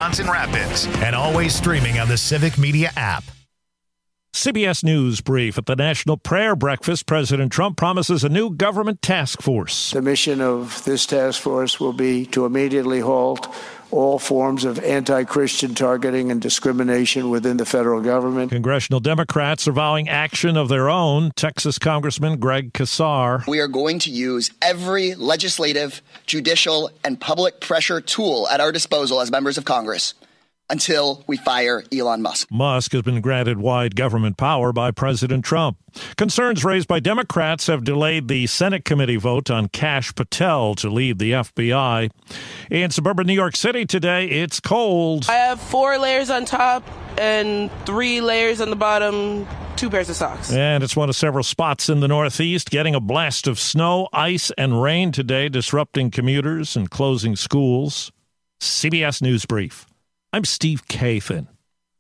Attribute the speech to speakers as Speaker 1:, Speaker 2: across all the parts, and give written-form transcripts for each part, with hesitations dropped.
Speaker 1: Wisconsin Rapids, and always streaming on the Civic Media app.
Speaker 2: CBS News brief. At the National Prayer Breakfast, President Trump promises a new government task force.
Speaker 3: The mission of this task force will be to immediately halt all forms of anti-Christian targeting and discrimination within the federal government.
Speaker 2: Congressional Democrats are vowing action of their own. Texas Congressman Greg Casar.
Speaker 4: We are going to use every legislative, judicial, and public pressure tool at our disposal as members of Congress until we fire Elon Musk.
Speaker 2: Musk has been granted wide government power by President Trump. Concerns raised by Democrats have delayed the Senate committee vote on Kash Patel to lead the FBI. In suburban New York City today, it's cold.
Speaker 5: I have 4 layers on top and 3 layers on the bottom, 2 pairs of socks.
Speaker 2: And it's one of several spots in the Northeast getting a blast of snow, ice, and rain today, disrupting commuters and closing schools. CBS News Brief. I'm Steve Kathan.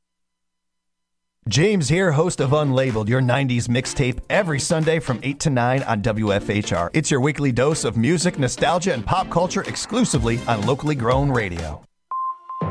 Speaker 6: James here, host of Unlabeled, your 90s mixtape, every Sunday from 8 to 9 on WFHR. It's your weekly dose of music, nostalgia, and pop culture exclusively on locally grown radio.
Speaker 7: For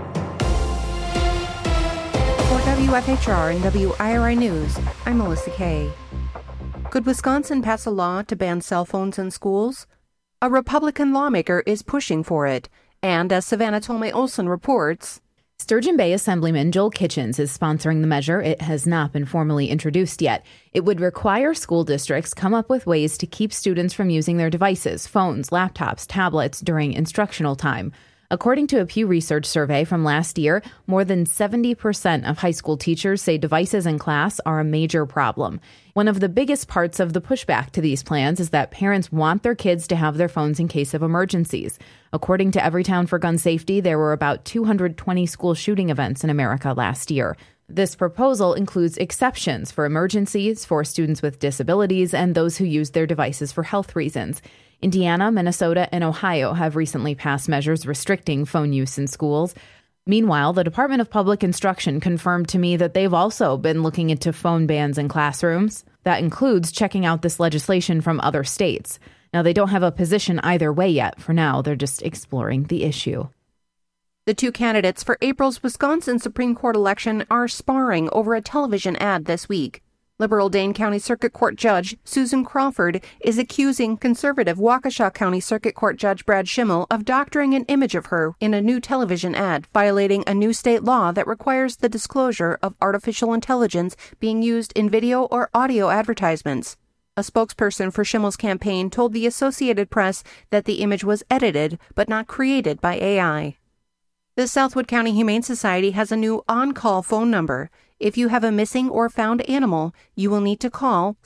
Speaker 7: WFHR and WIRI News, I'm Melissa Kay. Could Wisconsin pass a law to ban cell phones in schools? A Republican lawmaker is pushing for it, and as Savannah Tolmay Olson reports,
Speaker 8: Sturgeon Bay Assemblyman Joel Kitchens is sponsoring the measure. It has not been formally introduced yet. It would require school districts come up with ways to keep students from using their devices, phones, laptops, tablets during instructional time. According to a Pew Research survey from last year, more than 70% of high school teachers say devices in class are a major problem. One of the biggest parts of the pushback to these plans is that parents want their kids to have their phones in case of emergencies. According to Everytown for Gun Safety, there were about 220 school shooting events in America last year. This proposal includes exceptions for emergencies, for students with disabilities, and those who use their devices for health reasons. Indiana, Minnesota, and Ohio have recently passed measures restricting phone use in schools. Meanwhile, the Department of Public Instruction confirmed to me that they've also been looking into phone bans in classrooms. That includes checking out this legislation from other states. Now, they don't have a position either way yet. For now, they're just exploring the issue.
Speaker 7: the 2 candidates for April's Wisconsin Supreme Court election are sparring over a television ad this week. Liberal Dane County Circuit Court Judge Susan Crawford is accusing conservative Waukesha County Circuit Court Judge Brad Schimmel of doctoring an image of her in a new television ad, violating a new state law that requires the disclosure of artificial intelligence being used in video or audio advertisements. A spokesperson for Schimmel's campaign told the Associated Press that the image was edited but not created by AI. The Southwood County Humane Society has a new on-call phone number. If you have a missing or found animal, you will need to call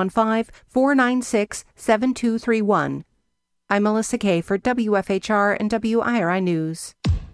Speaker 7: 715-496-7231. I'm Melissa Kay for WFHR and WIRI News.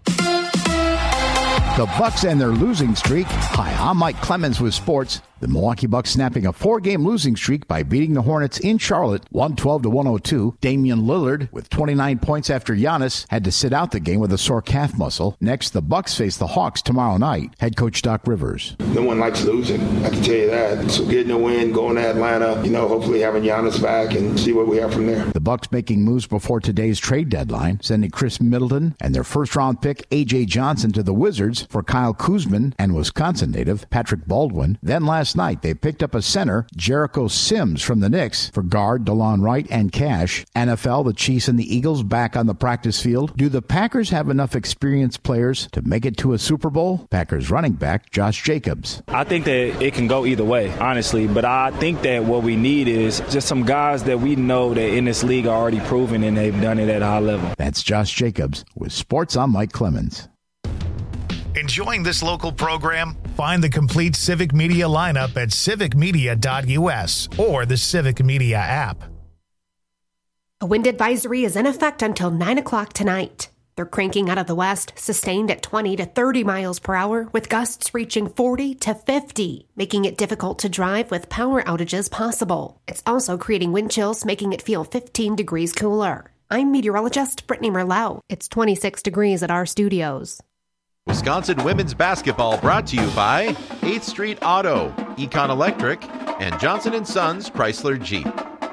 Speaker 9: The Bucks end their losing streak. Hi, I'm Mike Clemens with sports. The Milwaukee Bucks snapping a 4-game losing streak by beating the Hornets in Charlotte 112-102. Damian Lillard, with 29 points after Giannis, had to sit out the game with a sore calf muscle. Next, the Bucks face the Hawks tomorrow night. Head coach Doc Rivers.
Speaker 10: No one likes losing, I can tell you that. So getting a win, going to Atlanta, hopefully having Giannis back and see what we have from there.
Speaker 9: The Bucks making moves before today's trade deadline, sending Chris Middleton and their first-round pick A.J. Johnson to the Wizards for Kyle Kuzman and Wisconsin native Patrick Baldwin. Then last night, they picked up a center, Jericho Sims, from the Knicks for guard DeLon Wright and Cash. NFL, the Chiefs, and the Eagles back on the practice field. Do the Packers have enough experienced players to make it to a Super Bowl? Packers running back Josh Jacobs.
Speaker 11: I think that it can go either way, honestly, but I think that what we need is just some guys that we know that in this league are already proven and they've done it at a high level.
Speaker 9: That's Josh Jacobs with Sports. I'm Mike Clemens.
Speaker 1: Enjoying this local program? Find the complete Civic Media lineup at civicmedia.us or the Civic Media app.
Speaker 12: A wind advisory is in effect until 9 o'clock tonight. They're cranking out of the west, sustained at 20 to 30 miles per hour, with gusts reaching 40 to 50, making it difficult to drive with power outages possible. It's also creating wind chills, making it feel 15 degrees cooler. I'm meteorologist Brittany Merlot. It's 26 degrees at our studios.
Speaker 13: Wisconsin women's basketball brought to you by 8th Street Auto, Econ Electric, and Johnson & Sons Chrysler Jeep.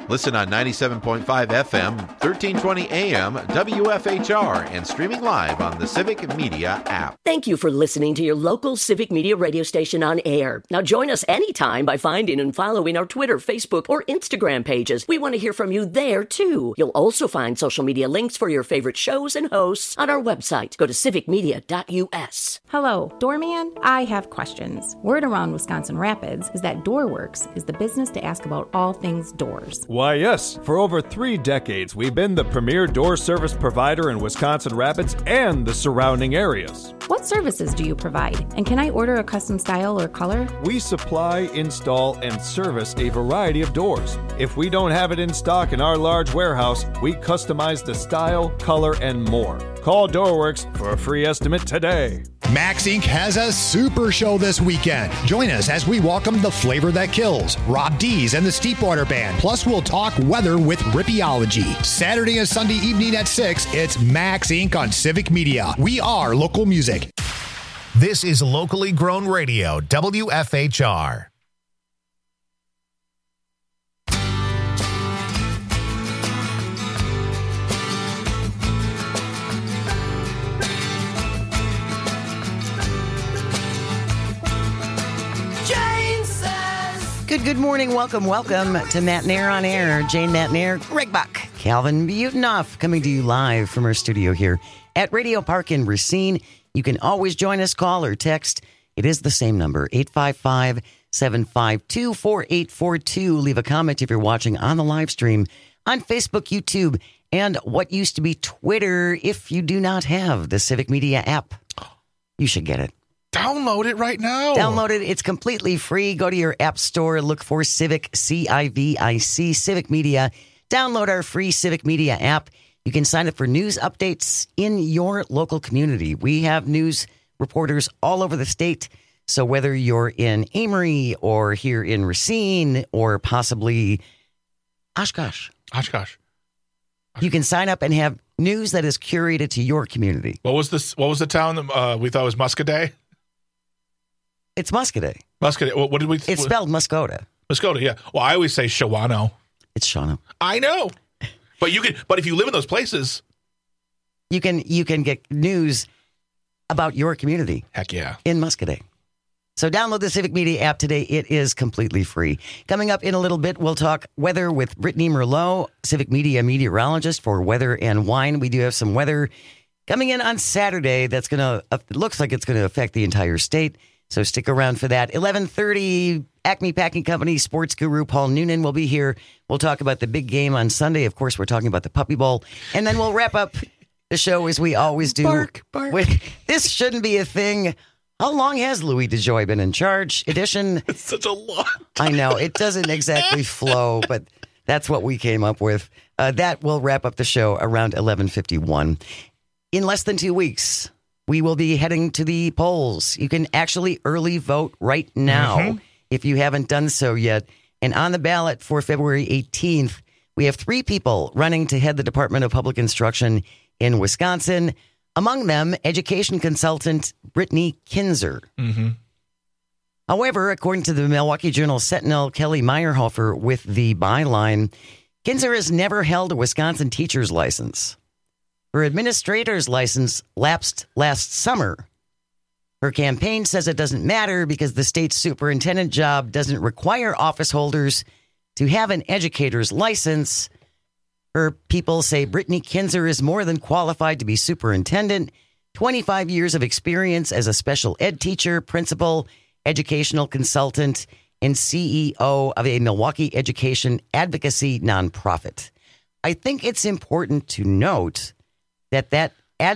Speaker 13: Listen on 97.5 FM, 1320 AM, WFHR, and streaming live on the Civic Media app.
Speaker 14: Thank you for listening to your local Civic Media radio station on air. Now join us anytime by finding and following our Twitter, Facebook, or Instagram pages. We want to hear from you there, too. You'll also find social media links for your favorite shows and hosts on our website. Go to civicmedia.us.
Speaker 15: Hello, Doorman. I have questions. Word around Wisconsin Rapids is that DoorWorks is the business to ask about all things doors.
Speaker 16: Why, yes. For over 3 decades, we've been the premier door service provider in Wisconsin Rapids and the surrounding areas.
Speaker 15: What services do you provide? And can I order a custom style or color?
Speaker 16: We supply, install, and service a variety of doors. If we don't have it in stock in our large warehouse, we customize the style, color, and more. Call DoorWorks for a free estimate today.
Speaker 17: Max Inc. has a super show this weekend. Join us as we welcome The Flavor That Kills, Rob Dees and the Steepwater Band. Plus, we'll talk weather with Rippeology. Saturday and Sunday evening at 6, it's Max Inc. on Civic Media. We are local music.
Speaker 1: This is locally grown radio, WFHR.
Speaker 18: Good morning. Welcome to Matt Nair on Air. Jane Matt Nair, Greg Buck, Calvin Butenoff coming to you live from our studio here at Radio Park in Racine. You can always join us, call or text. It is the same number, 855-752-4842. Leave a comment if you're watching on the live stream on Facebook, YouTube, and what used to be Twitter. If you do not have the Civic Media app, you should get it.
Speaker 19: Download it right now.
Speaker 18: Download it. It's completely free. Go to your app store, look for Civic, C-I-V-I-C, Civic Media. Download our free Civic Media app. You can sign up for news updates in your local community. We have news reporters all over the state. So whether you're in Amory or here in Racine or possibly Oshkosh, you can sign up and have news that is curated to your community.
Speaker 19: What was the town that we thought was Muscoda?
Speaker 18: It's Muscoda.
Speaker 19: Muscoda. What did we?
Speaker 18: It's spelled Muscoda.
Speaker 19: Muscoda. Yeah. Well, I always say Shawano.
Speaker 18: It's Shawano.
Speaker 19: I know, but you can. But if you live in those places,
Speaker 18: you can get news about your community.
Speaker 19: Heck yeah.
Speaker 18: In Muscoda. So download the Civic Media app today. It is completely free. Coming up in a little bit, we'll talk weather with Brittany Merlot, Civic Media meteorologist for Weather and Wine. We do have some weather coming in on Saturday that's looks like it's going to affect the entire state. So stick around for that. 11:30, Acme Packing Company sports guru Paul Noonan will be here. We'll talk about the big game on Sunday. Of course, we're talking about the Puppy Bowl. And then we'll wrap up the show as we always do.
Speaker 19: Bark.
Speaker 18: This shouldn't be a thing. How long has Louis DeJoy been in charge? Edition.
Speaker 19: It's such a long time.
Speaker 18: I know. It doesn't exactly flow, but that's what we came up with. That will wrap up the show around 11:51. In less than 2 weeks, we will be heading to the polls. You can actually early vote right now if you haven't done so yet. And on the ballot for February 18th, we have 3 people running to head the Department of Public Instruction in Wisconsin. Among them, education consultant Brittany Kinzer. However, according to the Milwaukee Journal Sentinel, Kelly Meyerhofer with the byline, Kinzer has never held a Wisconsin teacher's license. Her administrator's license lapsed last summer. Her campaign says it doesn't matter because the state's superintendent job doesn't require office holders to have an educator's license. Her people say Brittany Kinzer is more than qualified to be superintendent. 25 years of experience as a special ed teacher, principal, educational consultant, and CEO of a Milwaukee education advocacy nonprofit. I think it's important to note that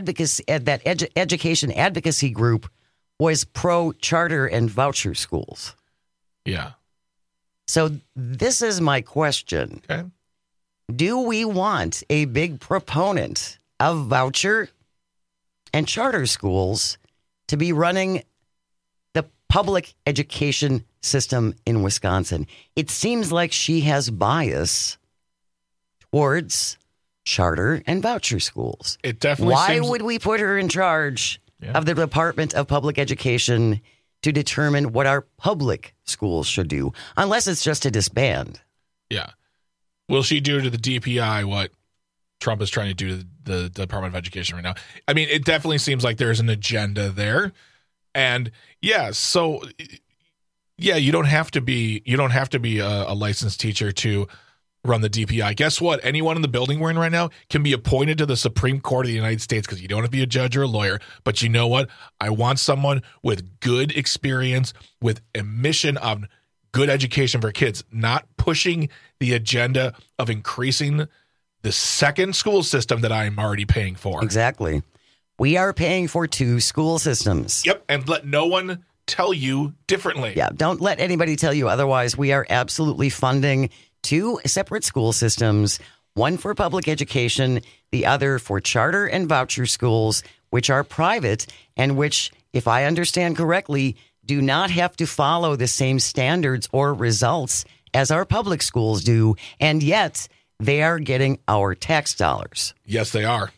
Speaker 18: education advocacy group was pro-charter and voucher schools.
Speaker 19: Yeah.
Speaker 18: So this is my question.
Speaker 19: Okay.
Speaker 18: Do we want a big proponent of voucher and charter schools to be running the public education system in Wisconsin? It seems like she has bias towards charter and voucher schools.
Speaker 19: It definitely
Speaker 18: Why would we put her in charge of the Department of Public Education to determine what our public schools should do, unless it's just to disband?
Speaker 19: Yeah. Will she do to the DPI what Trump is trying to do to the Department of Education right now? I mean, it definitely seems like there's an agenda there. And yeah, so yeah, you don't have to be a licensed teacher to run the DPI. Guess what? Anyone in the building we're in right now can be appointed to the Supreme Court of the United States because you don't have to be a judge or a lawyer. But you know what? I want someone with good experience, with a mission of good education for kids, not pushing the agenda of increasing the second school system that I'm already paying for.
Speaker 18: Exactly. We are paying for 2 school systems.
Speaker 19: Yep. And let no one tell you differently.
Speaker 18: Yeah. Don't let anybody tell you otherwise. We are absolutely funding 2 separate school systems, one for public education, the other for charter and voucher schools, which are private and which, if I understand correctly, do not have to follow the same standards or results as our public schools do, and yet they are getting our tax dollars.
Speaker 19: Yes, they are.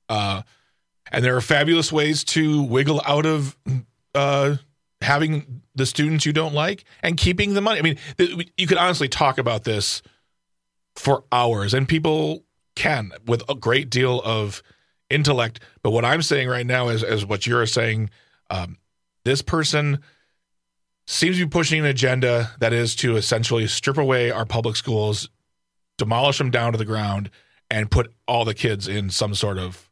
Speaker 19: And there are fabulous ways to wiggle out of having the students you don't like and keeping the money. I mean, you could honestly talk about this for hours, and people can with a great deal of intellect. But what I'm saying right now is, as what you're saying, this person seems to be pushing an agenda that is to essentially strip away our public schools, demolish them down to the ground, and put all the kids in some sort of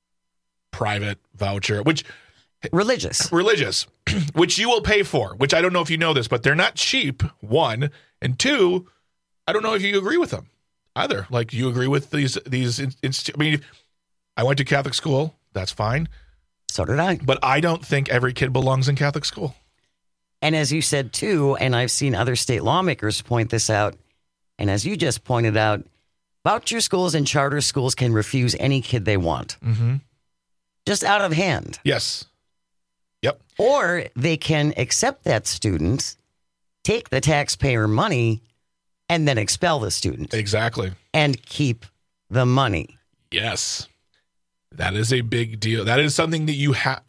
Speaker 19: private voucher, which
Speaker 18: religious,
Speaker 19: which you will pay for, which I don't know if you know this, but they're not cheap, 1, and 2, I don't know if you agree with them either. Like, you agree with these I mean, I went to Catholic school. That's fine.
Speaker 18: So did I.
Speaker 19: But I don't think every kid belongs in Catholic school.
Speaker 18: And as you said, too, and I've seen other state lawmakers point this out, and as you just pointed out, voucher schools and charter schools can refuse any kid they want.
Speaker 19: Mm-hmm.
Speaker 18: Just out of hand.
Speaker 19: Yes. Yep.
Speaker 18: Or they can accept that student, take the taxpayer money, and then expel the student.
Speaker 19: Exactly.
Speaker 18: And keep the money.
Speaker 19: Yes. That is a big deal. That is something that you have.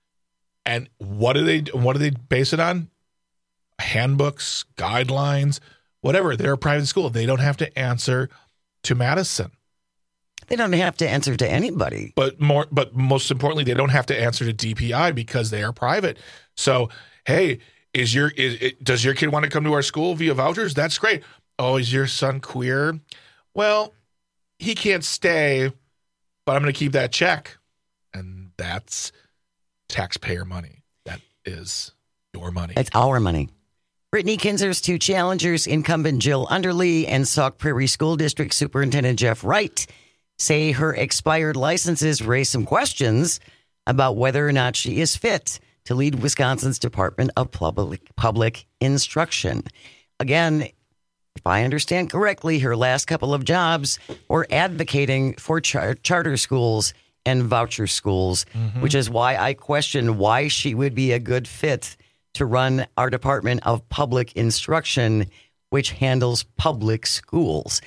Speaker 19: And what do they base it on? Handbooks, guidelines, whatever. They're a private school. They don't have to answer to Madison.
Speaker 18: They don't have to answer to anybody.
Speaker 19: But most importantly, they don't have to answer to DPI because they are private. So, hey, does your kid want to come to our school via vouchers? That's great. Oh, is your son queer? Well, he can't stay, but I'm going to keep that check. And that's taxpayer money. That is your money.
Speaker 18: It's our money. Brittany Kinzer's 2 challengers, incumbent Jill Underly and Sauk Prairie School District Superintendent Jeff Wright, say her expired licenses raise some questions about whether or not she is fit to lead Wisconsin's Department of Public Instruction. Again, if I understand correctly, her last couple of jobs were advocating for charter schools and voucher schools, which is why I question why she would be a good fit to run our Department of Public Instruction, which handles public schools.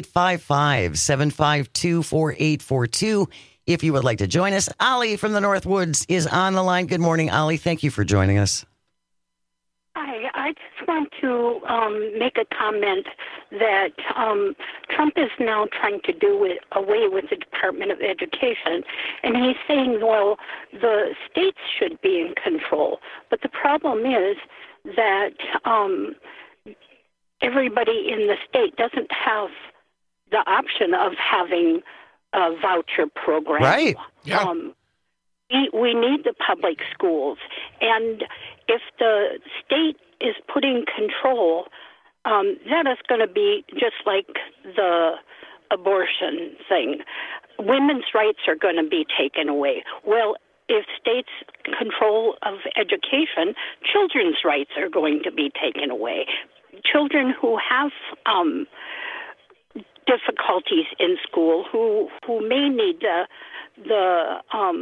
Speaker 18: 855-752-4842. If you would like to join us, Ollie from the Northwoods is on the line. Good morning, Ollie. Thank you for joining us.
Speaker 20: Hi, I just want to make a comment that Trump is now trying to do away with the Department of Education. And he's saying, well, the states should be in control. But the problem is that everybody in the state doesn't have the option of having a voucher program.
Speaker 18: Right.
Speaker 19: Yeah.
Speaker 20: We need the public schools. And if the state is putting control, that is going to be just like the abortion thing. Women's rights are going to be taken away. Well, if states control of education, children's rights are going to be taken away. Children who have difficulties in school, who may need the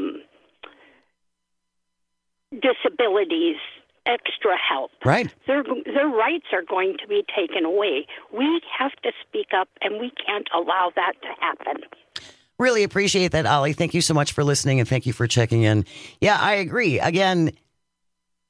Speaker 20: disabilities, extra help.
Speaker 18: Right.
Speaker 20: Their rights are going to be taken away. We have to speak up, and we can't allow that to happen.
Speaker 18: Really appreciate that, Ollie. Thank you so much for listening, and thank you for checking in. Yeah, I agree. Again,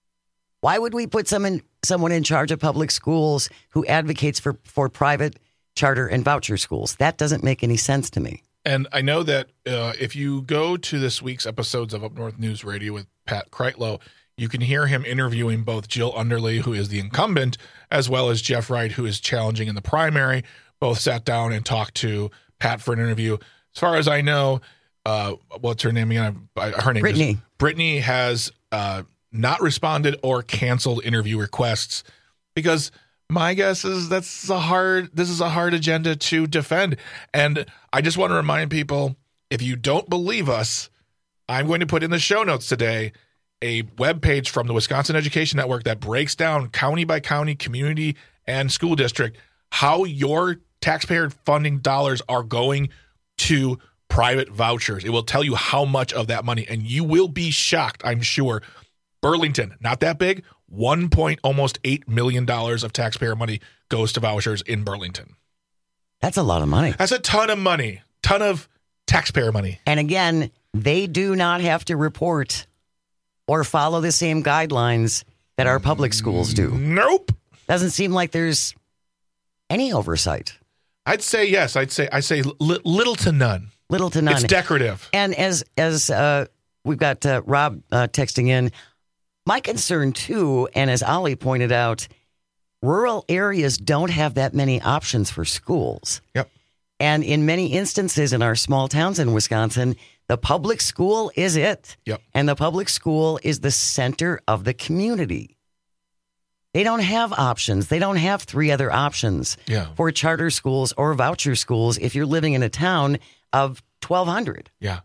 Speaker 18: why would we put someone in charge of public schools who advocates for private charter and voucher schools. That doesn't make any sense to me.
Speaker 19: And I know that if you go to this week's episodes of Up North News Radio with Pat Kreitlow, you can hear him interviewing both Jill Underly, who is the incumbent, as well as Jeff Wright, who is challenging in the primary. Both sat down and talked to Pat for an interview. As far as I know, what's her name again? Her name
Speaker 18: Brittany.
Speaker 19: is Brittany has not responded or canceled interview requests because my guess is this is a hard agenda to defend. And I just want to remind people, if you don't believe us, I'm going to put in the show notes today a webpage from the Wisconsin Education Network that breaks down county by county, community, and school district how your taxpayer funding dollars are going to private vouchers. It will tell you how much of that money, and you will be shocked, I'm sure. Burlington, not that big, almost $8 million of taxpayer money goes to vouchers in Burlington.
Speaker 18: That's a lot of money.
Speaker 19: That's a ton of money, ton of taxpayer money.
Speaker 18: And again, they do not have to report or follow the same guidelines that our public schools do.
Speaker 19: Nope.
Speaker 18: Doesn't seem like there's any oversight.
Speaker 19: I'd say yes. I say little to none.
Speaker 18: Little to none.
Speaker 19: It's decorative.
Speaker 18: And as we've got Rob texting in, my concern too, and as Ollie pointed out, rural areas don't have that many options for schools.
Speaker 19: Yep.
Speaker 18: And in many instances in our small towns in Wisconsin, the public school is it.
Speaker 19: Yep.
Speaker 18: And the public school is the center of the community. They don't have options. They don't have three other options for charter schools or voucher schools if you're living in a town of 1,200.
Speaker 19: Yeah.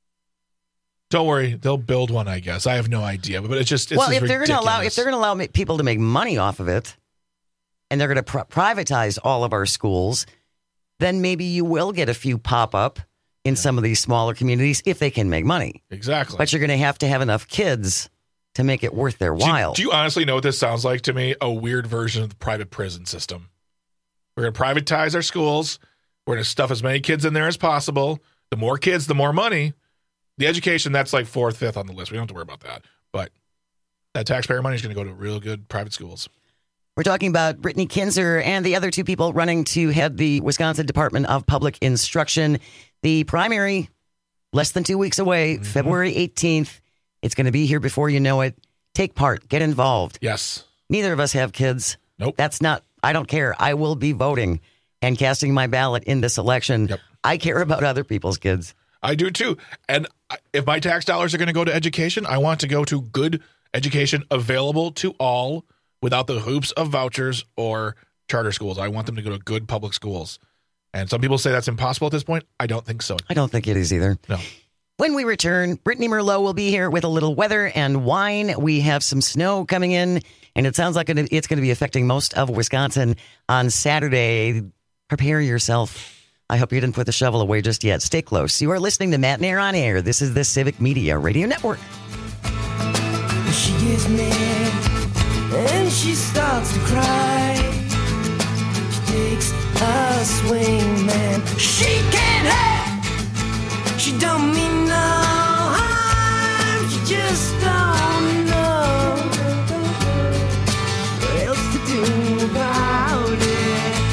Speaker 19: Don't worry, they'll build one, I guess. I have no idea, but it's
Speaker 18: if they're going to allow people to make money off of it, and they're going to privatize all of our schools, then maybe you will get a few pop up in some of these smaller communities if they can make money.
Speaker 19: Exactly.
Speaker 18: But you're going to have enough kids to make it worth their while.
Speaker 19: Do you honestly know what this sounds like to me? A weird version of the private prison system. We're going to privatize our schools. We're going to stuff as many kids in there as possible. The more kids, the more money. The education, that's like 4th, 5th on the list. We don't have to worry about that. But that taxpayer money is going to go to real good private schools.
Speaker 18: We're talking about Brittany Kinzer and the other two people running to head the Wisconsin Department of Public Instruction. The primary, less than 2 weeks away, February 18th. It's going to be here before you know it. Take part. Get involved.
Speaker 19: Yes.
Speaker 18: Neither of us have kids.
Speaker 19: Nope.
Speaker 18: I don't care. I will be voting and casting my ballot in this election.
Speaker 19: Yep.
Speaker 18: I care about other people's kids.
Speaker 19: I do too. And if my tax dollars are going to go to education, I want to go to good education available to all without the hoops of vouchers or charter schools. I want them to go to good public schools. And some people say that's impossible at this point. I don't think so.
Speaker 18: I don't think it is either.
Speaker 19: No.
Speaker 18: When we return, Brittany Merlot will be here with a little weather and wine. We have some snow coming in, and it sounds like it's going to be affecting most of Wisconsin on Saturday. Prepare yourself. I hope you didn't put the shovel away just yet. Stay close. You are listening to Matt and Air on Air. This is the Civic Media Radio Network.
Speaker 21: She gets mad and she starts to cry. She takes a swing, man. She can't have. She don't mean no harm. She just don't know what else to do about it.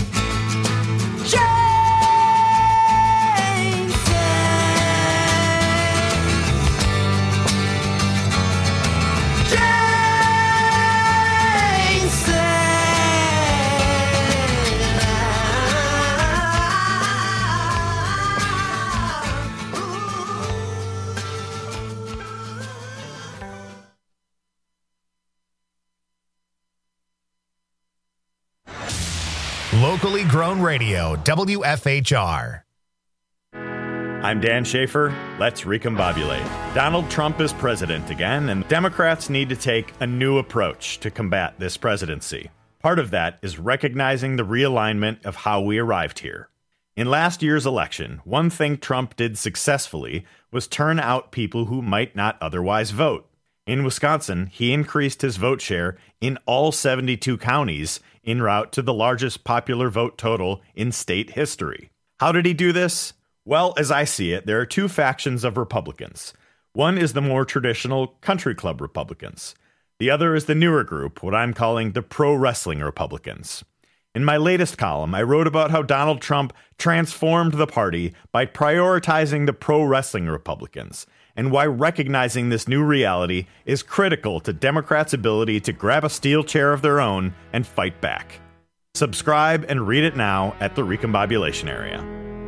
Speaker 1: Locally grown radio, WFHR.
Speaker 22: I'm Dan Schaefer. Let's recombobulate. Donald Trump is president again, and Democrats need to take a new approach to combat this presidency. Part of that is recognizing the realignment of how we arrived here. In last year's election, one thing Trump did successfully was turn out people who might not otherwise vote. In Wisconsin, he increased his vote share in all 72 counties en route to the largest popular vote total in state history. How did he do this? Well, as I see it, there are two factions of Republicans. One is the more traditional country club Republicans. The other is the newer group, what I'm calling the pro-wrestling Republicans. In my latest column, I wrote about how Donald Trump transformed the party by prioritizing the pro-wrestling Republicans, and why recognizing this new reality is critical to Democrats' ability to grab a steel chair of their own and fight back. Subscribe and read it now at the Recombobulation Area.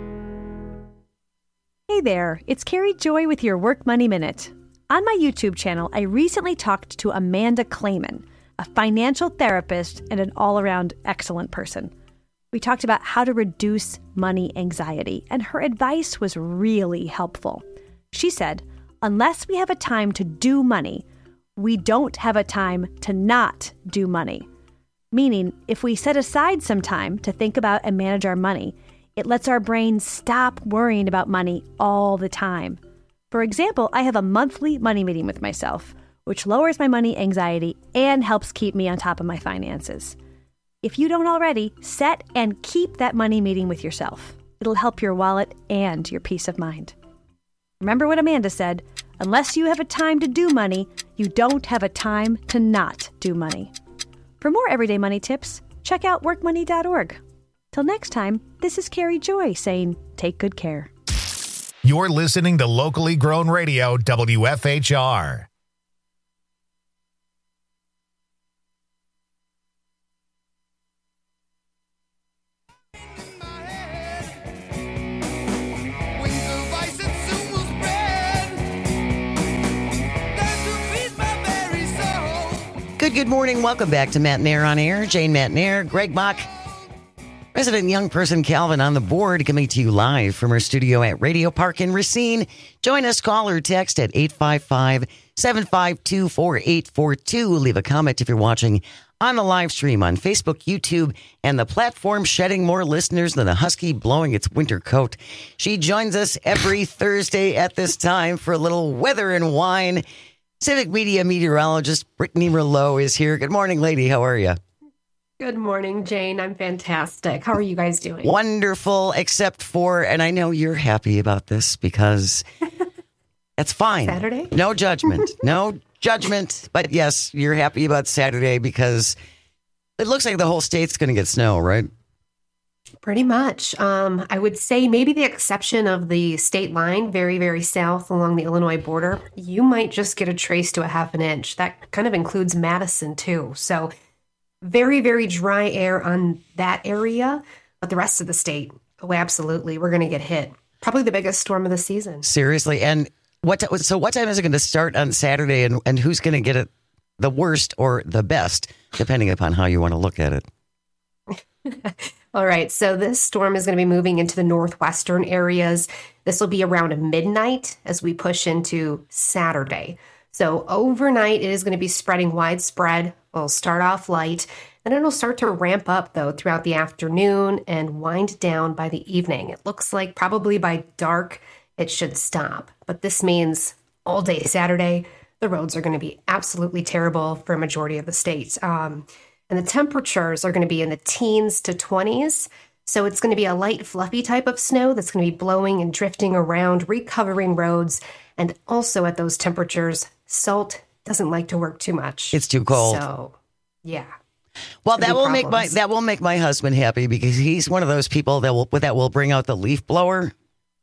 Speaker 3: Hey there, it's Carrie Joy with your Work Money Minute. On my YouTube channel, I recently talked to Amanda Clayman, a financial therapist and an all-around excellent person. We talked about how to reduce money anxiety, and her advice was really helpful. She said, unless we have a time to do money, we don't have a time to not do money. Meaning, if we set aside some time to think about and manage our money, it lets our brain stop worrying about money all the time. For example, I have a monthly money meeting with myself, which lowers my money anxiety and helps keep me on top of my finances. If you don't already, set and keep that money meeting with yourself. It'll help your wallet and your peace of mind. Remember what Amanda said, unless you have a time to do money, you don't have a time to not do money. For more everyday money tips, check out workmoney.org. Till next time, this is Carrie Joy saying, take good care.
Speaker 1: You're listening to locally grown radio, WFHR.
Speaker 18: Good morning. Welcome back to Matt Nair on Air. Jane Matt Nair, Greg Bach, resident young person Calvin on the board, coming to you live from our studio at Radio Park in Racine. Join us, call or text at 855-752-4842. Leave a comment if you're watching on the live stream on Facebook, YouTube, and the platform shedding more listeners than a husky blowing its winter coat. She joins us every Thursday at this time for a little weather and wine. Civic Media meteorologist Brittany Rouleau is here. Good morning, lady. How are you?
Speaker 12: Good morning, Jane. I'm fantastic. How are you guys doing?
Speaker 18: Wonderful, except for, and I know you're happy about this because that's fine.
Speaker 12: Saturday?
Speaker 18: No judgment. No judgment. But yes, you're happy about Saturday because it looks like the whole state's going to get snow, right?
Speaker 12: Pretty much. I would say maybe the exception of the state line, very, very south along the Illinois border, you might just get a trace to a half an inch. That kind of includes Madison, too. So very, very dry air on that area. But the rest of the state, oh, absolutely, we're going to get hit. Probably the biggest storm of the season.
Speaker 18: Seriously. And what time is it going to start on Saturday? And who's going to get it the worst or the best, depending upon how you want to look at it?
Speaker 12: All right, so this storm is going to be moving into the northwestern areas. This will be around midnight as we push into Saturday. So overnight, it is going to be spreading widespread. It'll start off light, and it'll start to ramp up, though, throughout the afternoon and wind down by the evening. It looks like probably by dark, it should stop. But this means all day Saturday, the roads are going to be absolutely terrible for a majority of the state. And the temperatures are going to be in the teens to 20s. So it's going to be a light, fluffy type of snow that's going to be blowing and drifting around, recovering roads. And also at those temperatures, salt doesn't like to work too much.
Speaker 18: It's too cold.
Speaker 12: So, yeah.
Speaker 18: Well, that will make my husband happy because he's one of those people that will bring out the leaf blower.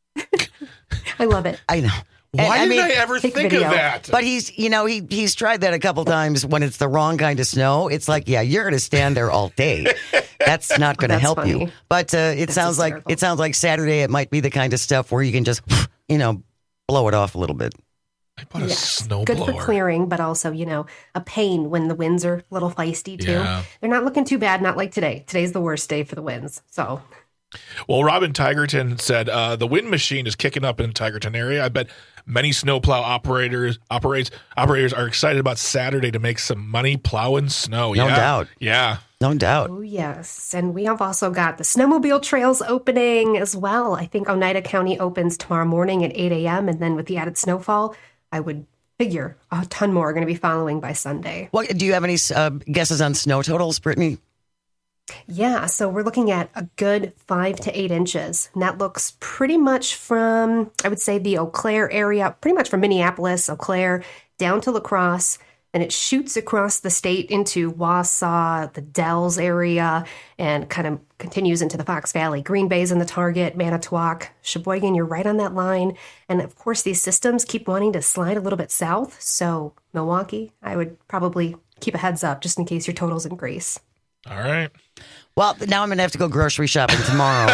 Speaker 12: I love it.
Speaker 18: I know.
Speaker 19: Why didn't I ever think of that?
Speaker 18: But he's tried that a couple times when it's the wrong kind of snow. It's like, yeah, you're going to stand there all day. That's not going to help
Speaker 12: funny.
Speaker 18: you. But it sounds like Saturday it might be the kind of stuff where you can just, blow it off a little bit.
Speaker 19: I bought a snow
Speaker 12: good
Speaker 19: blower.
Speaker 12: For clearing, but also, a pain when the winds are a little feisty too.
Speaker 19: Yeah.
Speaker 12: They're not looking too bad, not like today. Today's the worst day for the winds. So
Speaker 19: Well, Robin Tigerton said the wind machine is kicking up in the Tigerton area. I bet many snowplow operators are excited about Saturday to make some money plowing snow.
Speaker 18: No doubt.
Speaker 19: Yeah.
Speaker 18: No doubt.
Speaker 12: Oh, yes. And we have also got the snowmobile trails opening as well. I think Oneida County opens tomorrow morning at 8 a.m. And then with the added snowfall, I would figure a ton more are going to be following by Sunday.
Speaker 18: What do you have any guesses on snow totals, Brittany?
Speaker 12: Yeah, so we're looking at a good 5 to 8 inches. And that looks pretty much from, I would say, the Eau Claire area, pretty much from Minneapolis, Eau Claire, down to La Crosse, and it shoots across the state into Wausau, the Dells area, and kind of continues into the Fox Valley. Green Bay's in the target, Manitowoc, Sheboygan, you're right on that line. And of course, these systems keep wanting to slide a little bit south. So Milwaukee, I would probably keep a heads up just in case your total's in Greece.
Speaker 19: All right.
Speaker 18: Well, now I'm going to have to go grocery shopping tomorrow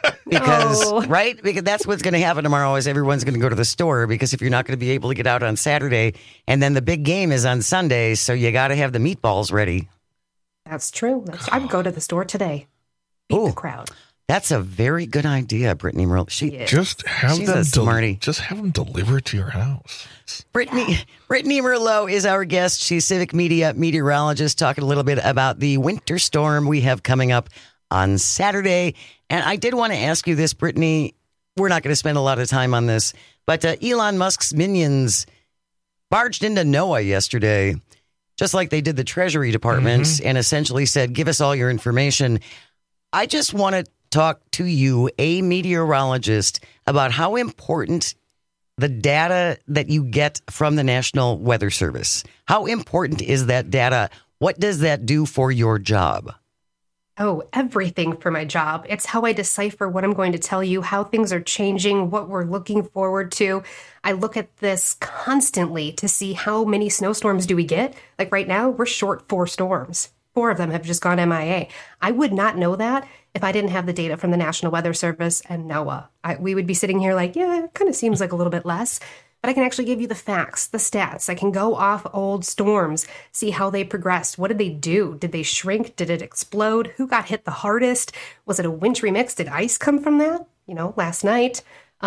Speaker 18: because, right? Because that's what's going to happen tomorrow is everyone's going to go to the store because if you're not going to be able to get out on Saturday and then the big game is on Sunday, so you got to have the meatballs ready.
Speaker 12: That's true. I would go to the store today. Beat the crowd.
Speaker 18: That's a very good idea, Brittany Merle.
Speaker 19: Just have them deliver to your house.
Speaker 18: Brittany Merlot is our guest. She's Civic Media meteorologist, talking a little bit about the winter storm we have coming up on Saturday. And I did want to ask you this, Brittany. We're not going to spend a lot of time on this, but Elon Musk's minions barged into NOAA yesterday, just like they did the Treasury Department, and essentially said, give us all your information. I just want to talk to you, a meteorologist, about how important the data that you get from the National Weather Service. How important is that data? What does that do for your job?
Speaker 12: Oh, everything for my job. It's how I decipher what I'm going to tell you, how things are changing, what we're looking forward to. I look at this constantly to see how many snowstorms do we get. Like right now, we're short 4 storms. 4 of them have just gone MIA. I would not know that if I didn't have the data from the National Weather Service and NOAA. We would be sitting here like, yeah, it kind of seems like a little bit less. But I can actually give you the facts, the stats. I can go off old storms, see how they progressed. What did they do? Did they shrink? Did it explode? Who got hit the hardest? Was it a wintry mix? Did ice come from that? Last night.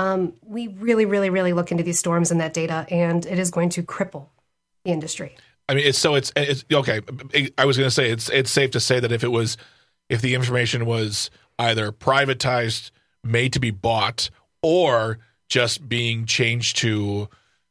Speaker 12: We really, really, really look into these storms and that data, and it is going to cripple the industry.
Speaker 19: I mean, it's okay. I was going to say it's safe to say that if the information was either privatized, made to be bought, or just being changed to,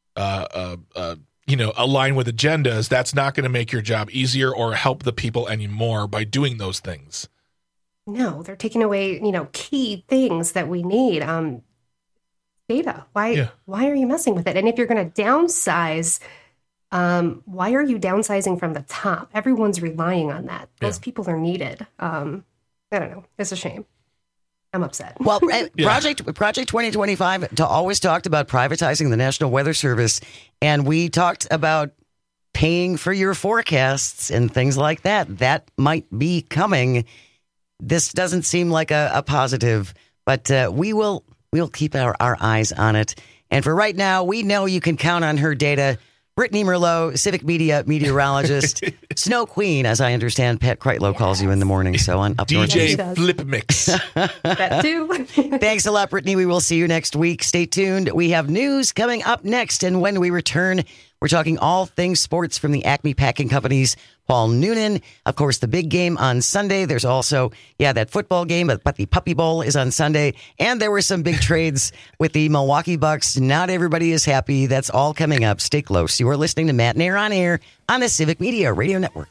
Speaker 19: align with agendas, that's not going to make your job easier or help the people anymore by doing those things.
Speaker 12: No, they're taking away, key things that we need. Data. Why are you messing with it? And if you're going to downsize, why are you downsizing from the top? Everyone's relying on that. Those people are needed. I don't know. It's a shame. I'm upset.
Speaker 18: Well, Project 2025 always talked about privatizing the National Weather Service, and we talked about paying for your forecasts and things like that. That might be coming. This doesn't seem like a positive, but we'll keep our eyes on it. And for right now, we know you can count on her data. Brittany Merlot, Civic Media meteorologist, Snow Queen, as I understand, Pat Kreitlow calls you in the morning. So on Up North.
Speaker 19: DJ Flip Mix.
Speaker 12: That too.
Speaker 18: Thanks a lot, Brittany. We will see you next week. Stay tuned. We have news coming up next. And when we return, we're talking all things sports from the Acme Packing Company's Paul Noonan. Of course, the big game on Sunday. There's also, that football game, but the Puppy Bowl is on Sunday. And there were some big trades with the Milwaukee Bucks. Not everybody is happy. That's all coming up. Stay close. You are listening to Matt and Air on Air on the Civic Media Radio Network.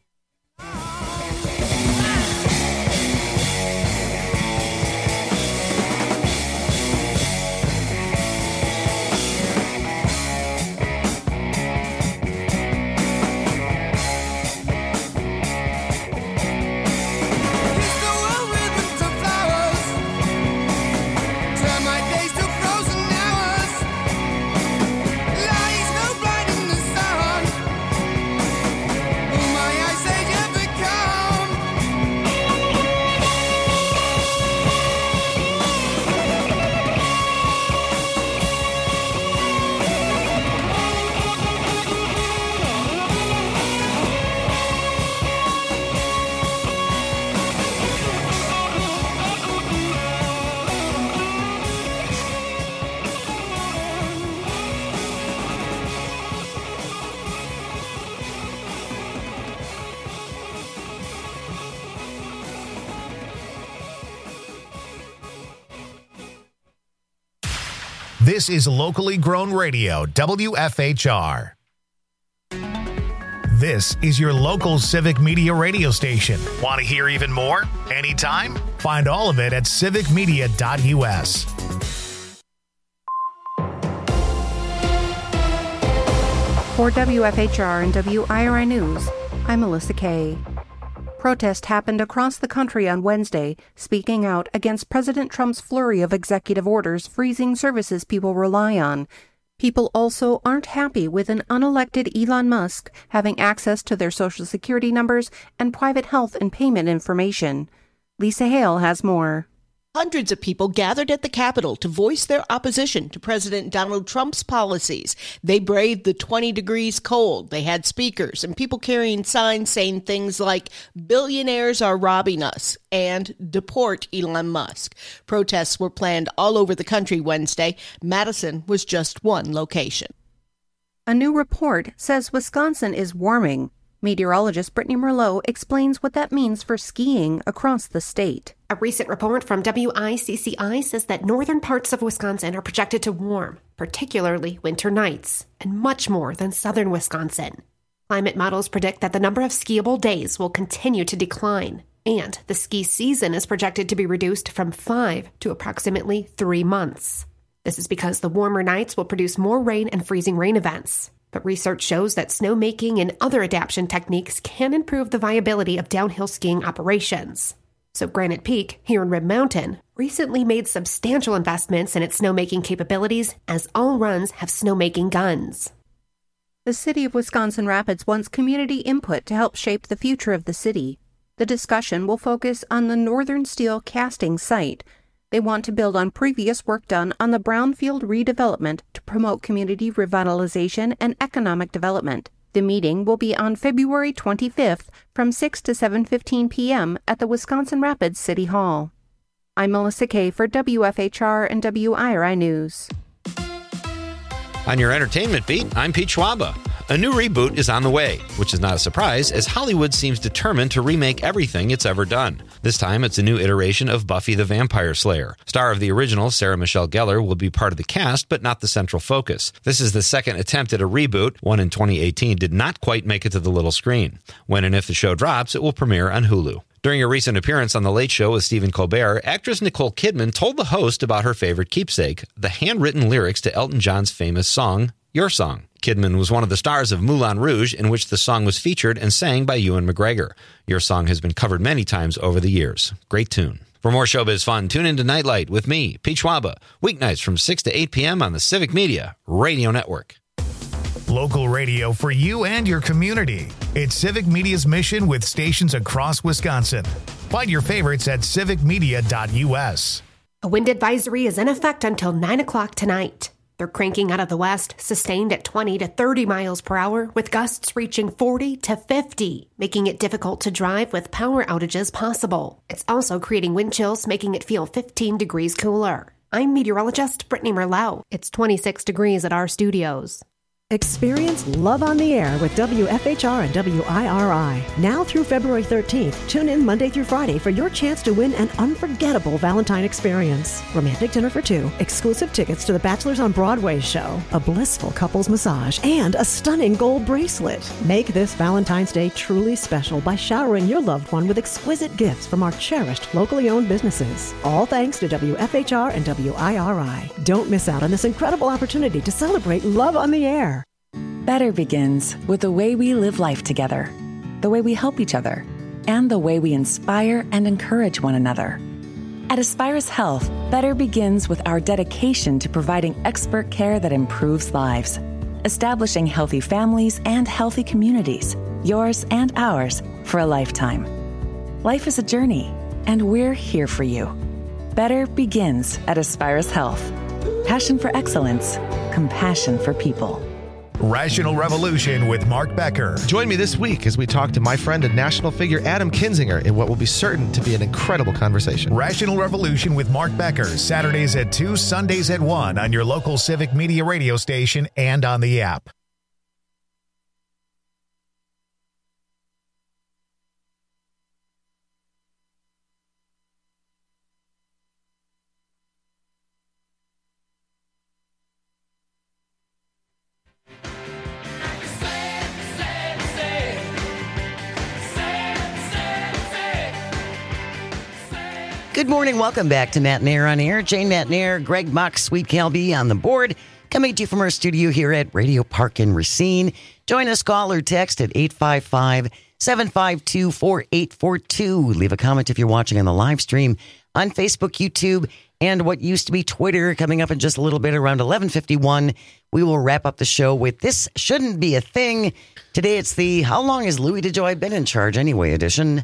Speaker 1: This is locally grown radio, WFHR. This is your local Civic Media radio station. Want to hear even more? Anytime? Find all of it at civicmedia.us.
Speaker 7: For WFHR and WIRI News, I'm Melissa Kay. Protest happened across the country on Wednesday, speaking out against President Trump's flurry of executive orders freezing services people rely on. People also aren't happy with an unelected Elon Musk having access to their Social Security numbers and private health and payment information. Lisa Hale has more.
Speaker 4: Hundreds of people gathered at the Capitol to voice their opposition to President Donald Trump's policies. They braved the 20 degrees cold. They had speakers and people carrying signs saying things like, "Billionaires are robbing us," and "Deport Elon Musk." Protests were planned all over the country Wednesday. Madison was just one location.
Speaker 7: A new report says Wisconsin is warming. Meteorologist Brittany Merlot explains what that means for skiing across the state.
Speaker 12: A recent report from WICCI says that northern parts of Wisconsin are projected to warm, particularly winter nights, and much more than southern Wisconsin. Climate models predict that the number of skiable days will continue to decline, and the ski season is projected to be reduced from 5 to approximately 3 months. This is because the warmer nights will produce more rain and freezing rain events. But research shows that snowmaking and other adaptation techniques can improve the viability of downhill skiing operations. So Granite Peak, here in Rib Mountain, recently made substantial investments in its snowmaking capabilities, as all runs have snowmaking guns.
Speaker 7: The city of Wisconsin Rapids wants community input to help shape the future of the city. The discussion will focus on the Northern Steel casting site. They want to build on previous work done on the brownfield redevelopment to promote community revitalization and economic development. The meeting will be on February 25th from 6 to 7:15 p.m. at the Wisconsin Rapids City Hall. I'm Melissa Kay for WFHR and WIRI News.
Speaker 5: On your entertainment beat, I'm Pete Schwaba. A new reboot is on the way, which is not a surprise, as Hollywood seems determined to remake everything it's ever done. This time, it's a new iteration of Buffy the Vampire Slayer. Star of the original, Sarah Michelle Gellar, will be part of the cast, but not the central focus. This is the second attempt at a reboot. One in 2018 did not quite make it to the little screen. When and if the show drops, it will premiere on Hulu. During a recent appearance on The Late Show with Stephen Colbert, actress Nicole Kidman told the host about her favorite keepsake, the handwritten lyrics to Elton John's famous song, Your Song. Kidman was one of the stars of Moulin Rouge, in which the song was featured and sang by Ewan McGregor. Your Song has been covered many times over the years. Great tune. For more showbiz fun, tune into Nightlight with me, Pete Schwaba, weeknights from 6 to 8 p.m. on the Civic Media Radio Network.
Speaker 1: Local radio for you and your community. It's Civic Media's mission with stations across Wisconsin. Find your favorites at civicmedia.us.
Speaker 12: A wind advisory is in effect until 9 o'clock tonight. They're cranking out of the west, sustained at 20 to 30 miles per hour, with gusts reaching 40 to 50, making it difficult to drive with power outages possible. It's also creating wind chills, making it feel 15 degrees cooler. I'm meteorologist Brittany Merlot. It's 26 degrees at our studios.
Speaker 23: Experience Love on the Air with WFHR and WIRI. Now through February 13th, tune in Monday through Friday for your chance to win an unforgettable Valentine experience. Romantic dinner for two, exclusive tickets to the Bachelors on Broadway show, a blissful couples massage, and a stunning gold bracelet. Make this Valentine's Day truly special by showering your loved one with exquisite gifts from our cherished locally owned businesses. All thanks to WFHR and WIRI. Don't miss out on this incredible opportunity to celebrate Love on the Air.
Speaker 24: Better begins with the way we live life together, the way we help each other, and the way we inspire and encourage one another. At Aspirus Health, better begins with our dedication to providing expert care that improves lives, establishing healthy families and healthy communities, yours and ours, for a lifetime. Life is a journey, and we're here for you. Better begins at Aspirus Health. Passion for excellence, compassion for people.
Speaker 1: Rational Revolution with Mark Becker.
Speaker 25: Join me this week as we talk to my friend and national figure Adam Kinzinger in what will be certain to be an incredible conversation.
Speaker 1: Rational Revolution with Mark Becker, Saturdays at 2, Sundays at 1 on your local Civic Media radio station and on the app.
Speaker 18: Good morning. Welcome back to Matt Nair on Air. Jane Matt Nair, Greg Mock, Sweet Calby on the board. Coming to you from our studio here at Radio Park in Racine. Join us, call or text at 855-752-4842. Leave a comment if you're watching on the live stream on Facebook, YouTube, and what used to be Twitter. Coming up in just a little bit around 11:51, we will wrap up the show with This Shouldn't Be a Thing. Today it's the How Long Has Louis DeJoy Been in Charge Anyway edition.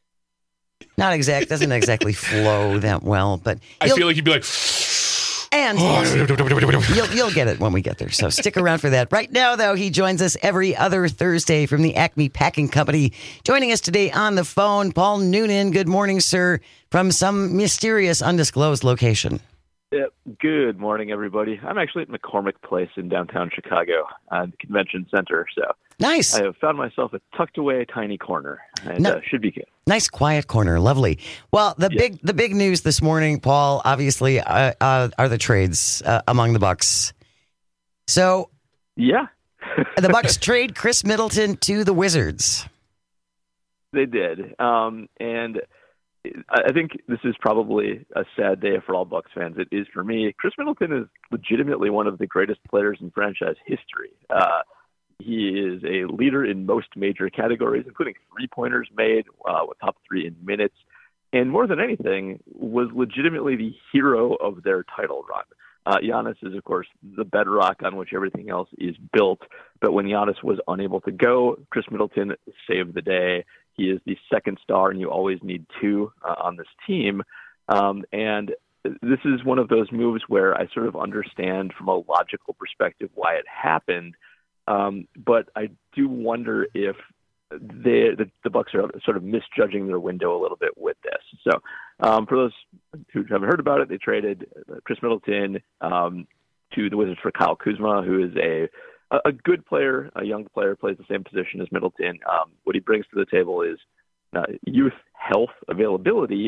Speaker 18: Doesn't exactly flow that well, but
Speaker 19: I feel like you'd be like,
Speaker 18: and you'll get it when we get there. So stick around for that. Right now, though, he joins us every other Thursday from the Acme Packing Company. Joining us today on the phone, Paul Noonan. Good morning, sir, from some mysterious undisclosed location.
Speaker 2: Yep. Good morning, everybody. I'm actually at McCormick Place in downtown Chicago, the convention center. So
Speaker 18: nice.
Speaker 2: I have found myself a tucked away tiny corner, and should be good.
Speaker 18: Nice quiet corner, lovely. Well, the big news this morning, Paul, obviously, are the trades among the Bucks. So,
Speaker 2: yeah,
Speaker 18: the Bucks trade Chris Middleton to the Wizards.
Speaker 2: They did, and I think this is probably a sad day for all Bucks fans. It is for me. Chris Middleton is legitimately one of the greatest players in franchise history. He is a leader in most major categories, including three-pointers made, with top 3 in minutes, and more than anything, was legitimately the hero of their title run. Giannis is, of course, the bedrock on which everything else is built, but when Giannis was unable to go, Chris Middleton saved the day. He is the second star, and you always need 2 on this team. And this is one of those moves where I sort of understand from a logical perspective why it happened. But I do wonder if the Bucks are sort of misjudging their window a little bit with this. So for those who haven't heard about it, they traded Chris Middleton to the Wizards for Kyle Kuzma, who is a good player, a young player, plays the same position as Middleton. What he brings to the table is youth, health, availability,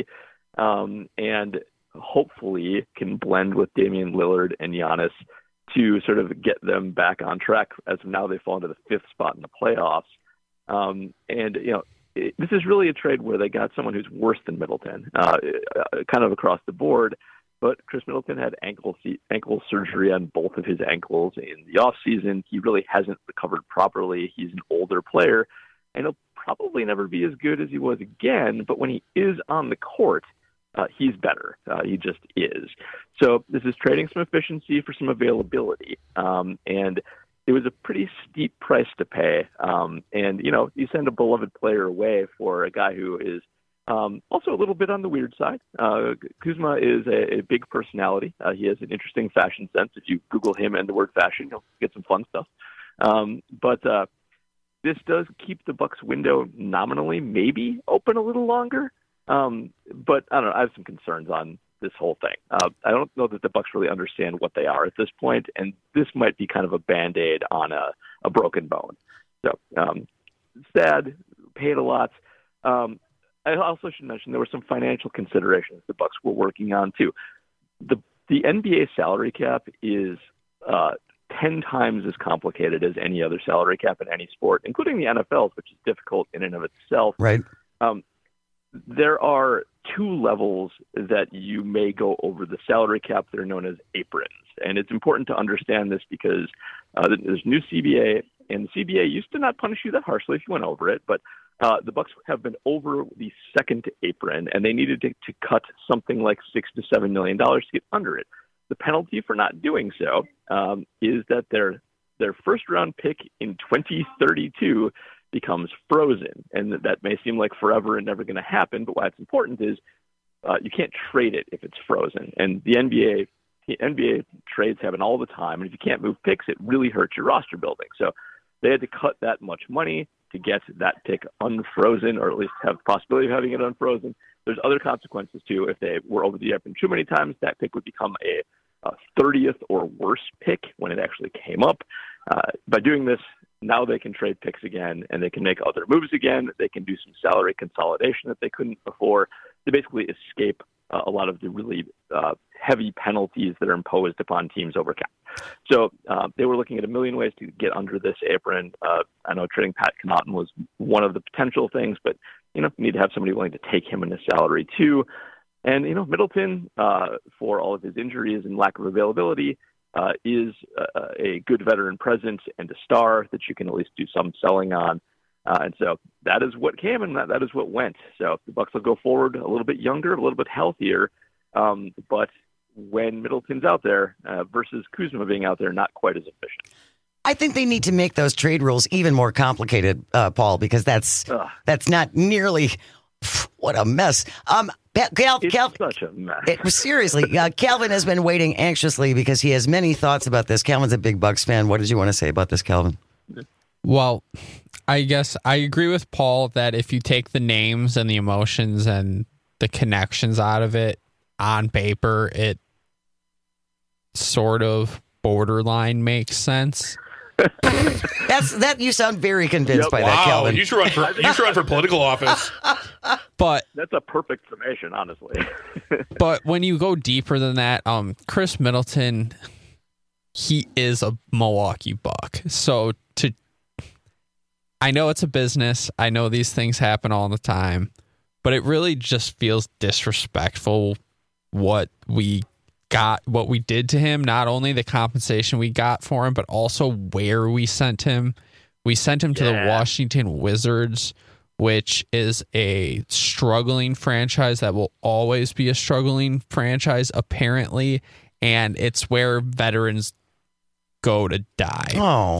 Speaker 2: and hopefully can blend with Damian Lillard and Giannis to sort of get them back on track as of now they fall into the 5th spot in the playoffs. This is really a trade where they got someone who's worse than Middleton, kind of across the board. But Chris Middleton had ankle surgery on both of his ankles in the offseason. He really hasn't recovered properly. He's an older player, and he'll probably never be as good as he was again. But when he is on the court, he's better. He just is. So this is trading some efficiency for some availability. And it was a pretty steep price to pay. You send a beloved player away for a guy who is also a little bit on the weird side. Kuzma is a big personality. He has an interesting fashion sense. If you Google him and the word fashion, you'll get some fun stuff. But this does keep the Bucks window nominally maybe open a little longer. But I don't know. I have some concerns on this whole thing. I don't know that the Bucks really understand what they are at this point, and this might be kind of a Band-Aid on a broken bone. So sad, paid a lot. I also should mention there were some financial considerations the Bucks were working on too. The NBA salary cap is 10 times as complicated as any other salary cap in any sport, including the NFL's, which is difficult in and of itself.
Speaker 18: Right.
Speaker 2: There are 2 levels that you may go over the salary cap that are known as aprons. And it's important to understand this because there's new CBA, and the CBA used to not punish you that harshly if you went over it, but the Bucks have been over the second apron, and they needed to cut something like $6 to $7 million to get under it. The penalty for not doing so is that their first-round pick in 2032 becomes frozen, and that may seem like forever and never going to happen, but why it's important is you can't trade it if it's frozen. And the NBA trades happen all the time, and if you can't move picks, it really hurts your roster building. So they had to cut that much money to get that pick unfrozen, or at least have the possibility of having it unfrozen. There's other consequences, too. If they were over the apron too many times, that pick would become a 30th or worse pick when it actually came up. By doing this, now they can trade picks again, and they can make other moves again. They can do some salary consolidation that they couldn't before. They basically escape a lot of the really heavy penalties that are imposed upon teams over cap. So they were looking at a million ways to get under this apron. I know trading Pat Connaughton was one of the potential things, but you need to have somebody willing to take him in his salary too. And Middleton, for all of his injuries and lack of availability, is a good veteran presence and a star that you can at least do some selling on. And so that is what came, and that is what went. So the Bucs will go forward a little bit younger, a little bit healthier. But when Middleton's out there versus Kuzma being out there, not quite as efficient.
Speaker 18: I think they need to make those trade rules even more complicated, Paul, because that's not nearly what a mess.
Speaker 2: It's such a mess.
Speaker 18: Seriously, Calvin has been waiting anxiously because he has many thoughts about this. Calvin's a big Bucs fan. What did you want to say about this, Calvin?
Speaker 6: Well, I guess I agree with Paul that if you take the names and the emotions and the connections out of it on paper, it sort of borderline makes sense.
Speaker 18: You sound very convinced by that, Calvin.
Speaker 19: You should run for political office.
Speaker 6: But
Speaker 2: that's a perfect summation, honestly.
Speaker 6: But when you go deeper than that, Chris Middleton, he is a Milwaukee Buck. So I know it's a business. I know these things happen all the time, but it really just feels disrespectful what we did to him, not only the compensation we got for him, but also where we sent him. We sent him to the Washington Wizards, which is a struggling franchise that will always be a struggling franchise, apparently, and it's where veterans go to die.
Speaker 18: Oh.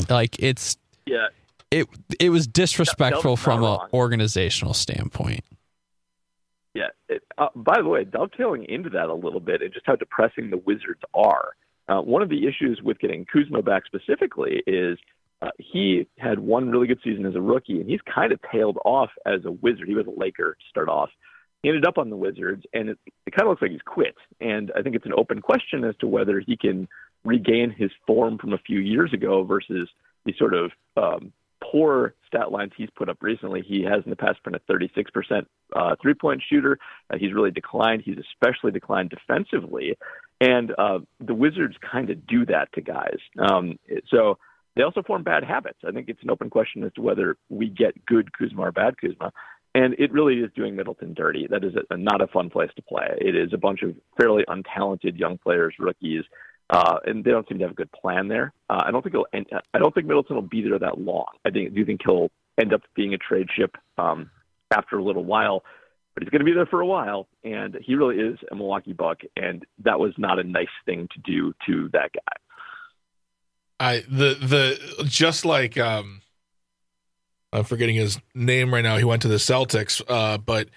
Speaker 6: It was disrespectful from an organizational standpoint.
Speaker 2: Yeah. By the way, dovetailing into that a little bit and just how depressing the Wizards are, one of the issues with getting Kuzma back specifically is he had one really good season as a rookie, and he's kind of tailed off as a Wizard. He was a Laker to start off. He ended up on the Wizards, and it kind of looks like he's quit. And I think it's an open question as to whether he can regain his form from a few years ago versus the sort of poor stat lines he's put up recently. He has in the past been a 36% three-point shooter. He's really declined. He's especially declined defensively. And the Wizards kind of do that to guys. So they also form bad habits. I think it's an open question as to whether we get good Kuzma or bad Kuzma. And it really is doing Middleton dirty. That is not a fun place to play. It is a bunch of fairly untalented young players, rookies, and they don't seem to have a good plan there. I don't think Middleton will be there that long. I do think he'll end up being a trade ship after a little while, but he's going to be there for a while. And he really is a Milwaukee Buck, and that was not a nice thing to do to that guy.
Speaker 19: Just like I'm forgetting his name right now. He went to the Celtics, but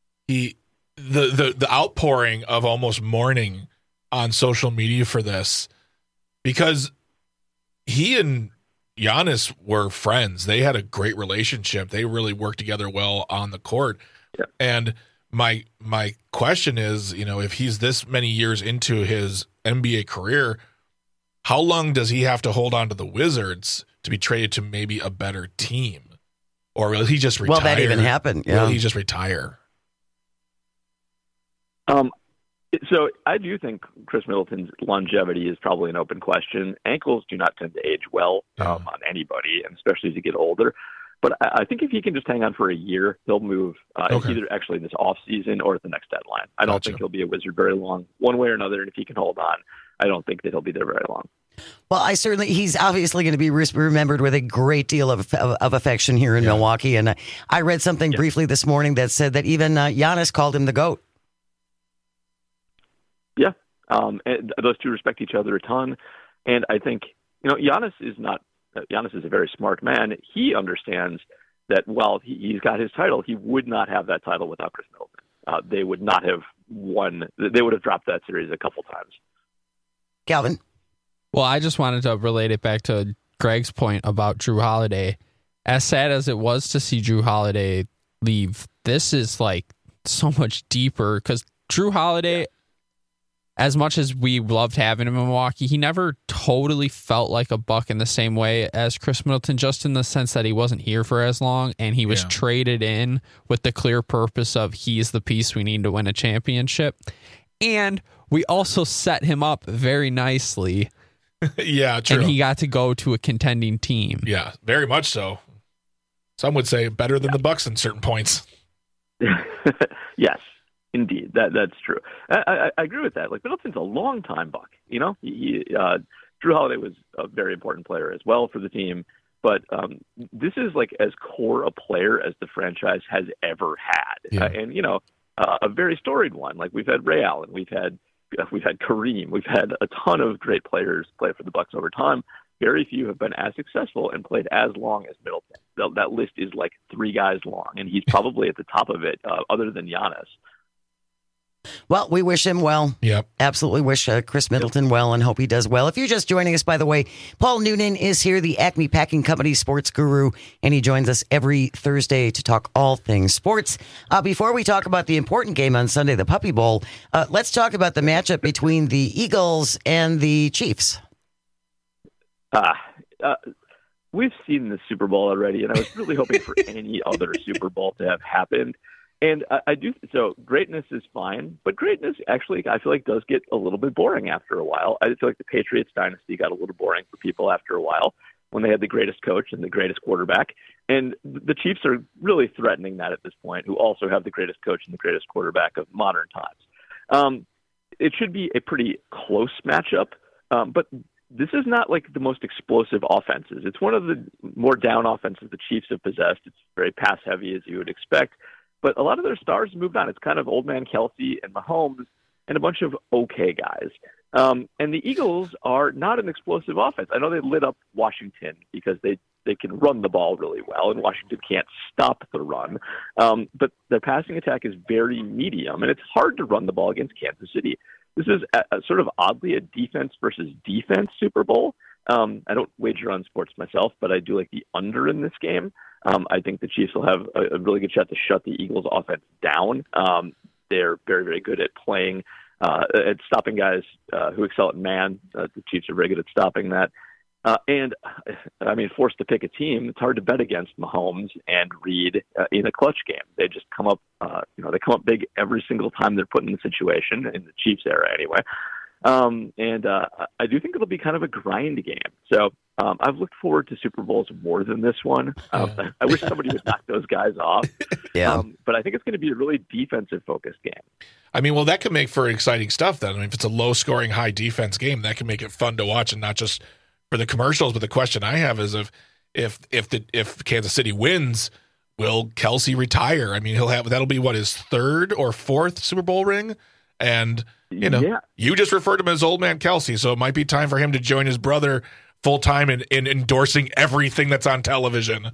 Speaker 19: the outpouring of almost mourning on social media for this, because he and Giannis were friends. They had a great relationship. They really worked together well on the court. Yeah. And my question is, if he's this many years into his NBA career, how long does he have to hold on to the Wizards to be traded to maybe a better team? Or will he just retire?
Speaker 18: Well, that even happened. Yeah.
Speaker 19: Will he just retire?
Speaker 2: So I do think Chris Middleton's longevity is probably an open question. Ankles do not tend to age well on anybody, and especially as you get older. But I think if he can just hang on for a year, he'll move either actually this offseason or at the next deadline. I don't think he'll be a Wizard very long, one way or another. And if he can hold on, I don't think that he'll be there very long.
Speaker 18: Well, he's obviously going to be remembered with a great deal of affection here in Milwaukee. And I read something briefly this morning that said that even Giannis called him the GOAT.
Speaker 2: Yeah. And those two respect each other a ton. And I think, Giannis is a very smart man. He understands that while he's got his title, he would not have that title without Chris Middleton. They would not have won. They would have dropped that series a couple times.
Speaker 18: Calvin?
Speaker 6: Well, I just wanted to relate it back to Greg's point about Jrue Holiday. As sad as it was to see Jrue Holiday leave, this is like so much deeper because Jrue Holiday, as much as we loved having him in Milwaukee, he never totally felt like a Buck in the same way as Chris Middleton, just in the sense that he wasn't here for as long and he was traded in with the clear purpose of he's the piece we need to win a championship. And we also set him up very nicely.
Speaker 19: Yeah, true.
Speaker 6: And he got to go to a contending team.
Speaker 19: Yeah, very much so. Some would say better than the Bucks in certain points.
Speaker 2: Yes. Indeed, that's true. I agree with that. Like Middleton's a long time Buck. He Drew Holiday was a very important player as well for the team. But this is like as core a player as the franchise has ever had. And, a very storied one. Like we've had Ray Allen, we've had Kareem, we've had a ton of great players play for the Bucks over time. Very few have been as successful and played as long as Middleton. That list is like 3 guys long, and he's probably at the top of it, other than Giannis.
Speaker 18: Well, we wish him well.
Speaker 19: Yep.
Speaker 18: Absolutely wish Chris Middleton well and hope he does well. If you're just joining us, by the way, Paul Noonan is here, the Acme Packing Company sports guru, and he joins us every Thursday to talk all things sports. Before we talk about the important game on Sunday, the Puppy Bowl, let's talk about the matchup between the Eagles and the Chiefs.
Speaker 2: We've seen the Super Bowl already, and I was really hoping for any other Super Bowl to have happened. And I do, so greatness is fine, but greatness actually, I feel like, does get a little bit boring after a while. I feel like the Patriots dynasty got a little boring for people after a while when they had the greatest coach and the greatest quarterback. And the Chiefs are really threatening that at this point, who also have the greatest coach and the greatest quarterback of modern times. It should be a pretty close matchup, but this is not like the most explosive offenses. It's one of the more down offenses the Chiefs have possessed. It's very pass heavy, as you would expect. But a lot of their stars moved on. It's kind of old man Kelsey and Mahomes and a bunch of okay guys. And the Eagles are not an explosive offense. I know they lit up Washington because they can run the ball really well, and Washington can't stop the run. But their passing attack is very medium, and it's hard to run the ball against Kansas City. This is sort of oddly a defense versus defense Super Bowl. I don't wager on sports myself, but I do like the under in this game. I think the Chiefs will have a really good shot to shut the Eagles' offense down. They're very, very good at playing, at stopping guys who excel at man. The Chiefs are very good at stopping that. And I mean, forced to pick a team, it's hard to bet against Mahomes and Reed in a clutch game. They just come up, they come up big every single time they're put in the situation, in the Chiefs era anyway. And I do think it'll be kind of a grind game. So I've looked forward to Super Bowls more than this one. I wish somebody would knock those guys off. But I think it's going to be a really defensive-focused game.
Speaker 19: I mean, well, that could make for exciting stuff then. I mean, if it's a low-scoring, high-defense game, that can make it fun to watch, and not just for the commercials. But the question I have is if Kansas City wins, will Kelsey retire? I mean, that'll be what, his 3rd or 4th Super Bowl ring? And you just referred to him as old man Kelsey, so it might be time for him to join his brother full time in endorsing everything that's on television.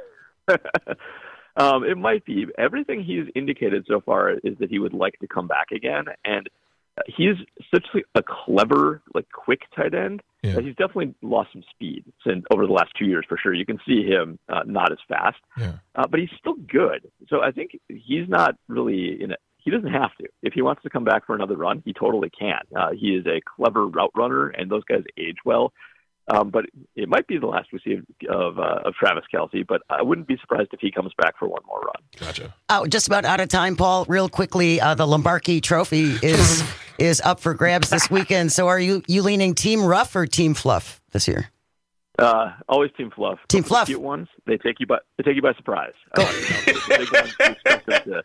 Speaker 2: It might be. Everything he's indicated so far is that he would like to come back again, and he's such a clever, quick tight end. Yeah. He's definitely lost some speed over the last 2 years for sure. You can see him not as fast, but he's still good. So I think he's not really in it. He doesn't have to. If he wants to come back for another run, he totally can. He is a clever route runner, and those guys age well. But it might be the last we see of Travis Kelce, but I wouldn't be surprised if he comes back for one more run.
Speaker 19: Gotcha.
Speaker 18: Oh, just about out of time, Paul. Real quickly, the Lombardi Trophy is up for grabs this weekend. So are you leaning Team Rough or Team Fluff this year?
Speaker 2: Always Team Fluff.
Speaker 18: Team Fluff.
Speaker 2: The cute ones, they take you by surprise. The big ones, you expect them to.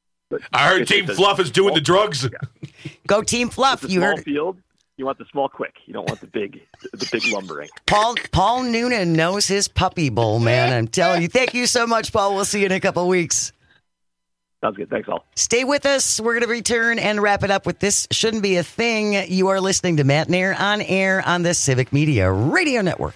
Speaker 19: I heard Team Fluff is doing the drugs.
Speaker 18: Go Team Fluff.
Speaker 2: You heard field. You want the small quick. You don't want the big lumbering.
Speaker 18: Paul Noonan knows his Puppy Bowl, man. I'm telling you. Thank you so much, Paul. We'll see you in a couple weeks.
Speaker 2: Sounds good. Thanks, all.
Speaker 18: Stay with us. We're going to return and wrap it up with This Shouldn't Be a Thing. You are listening to Matt Nair on air on the Civic Media Radio Network.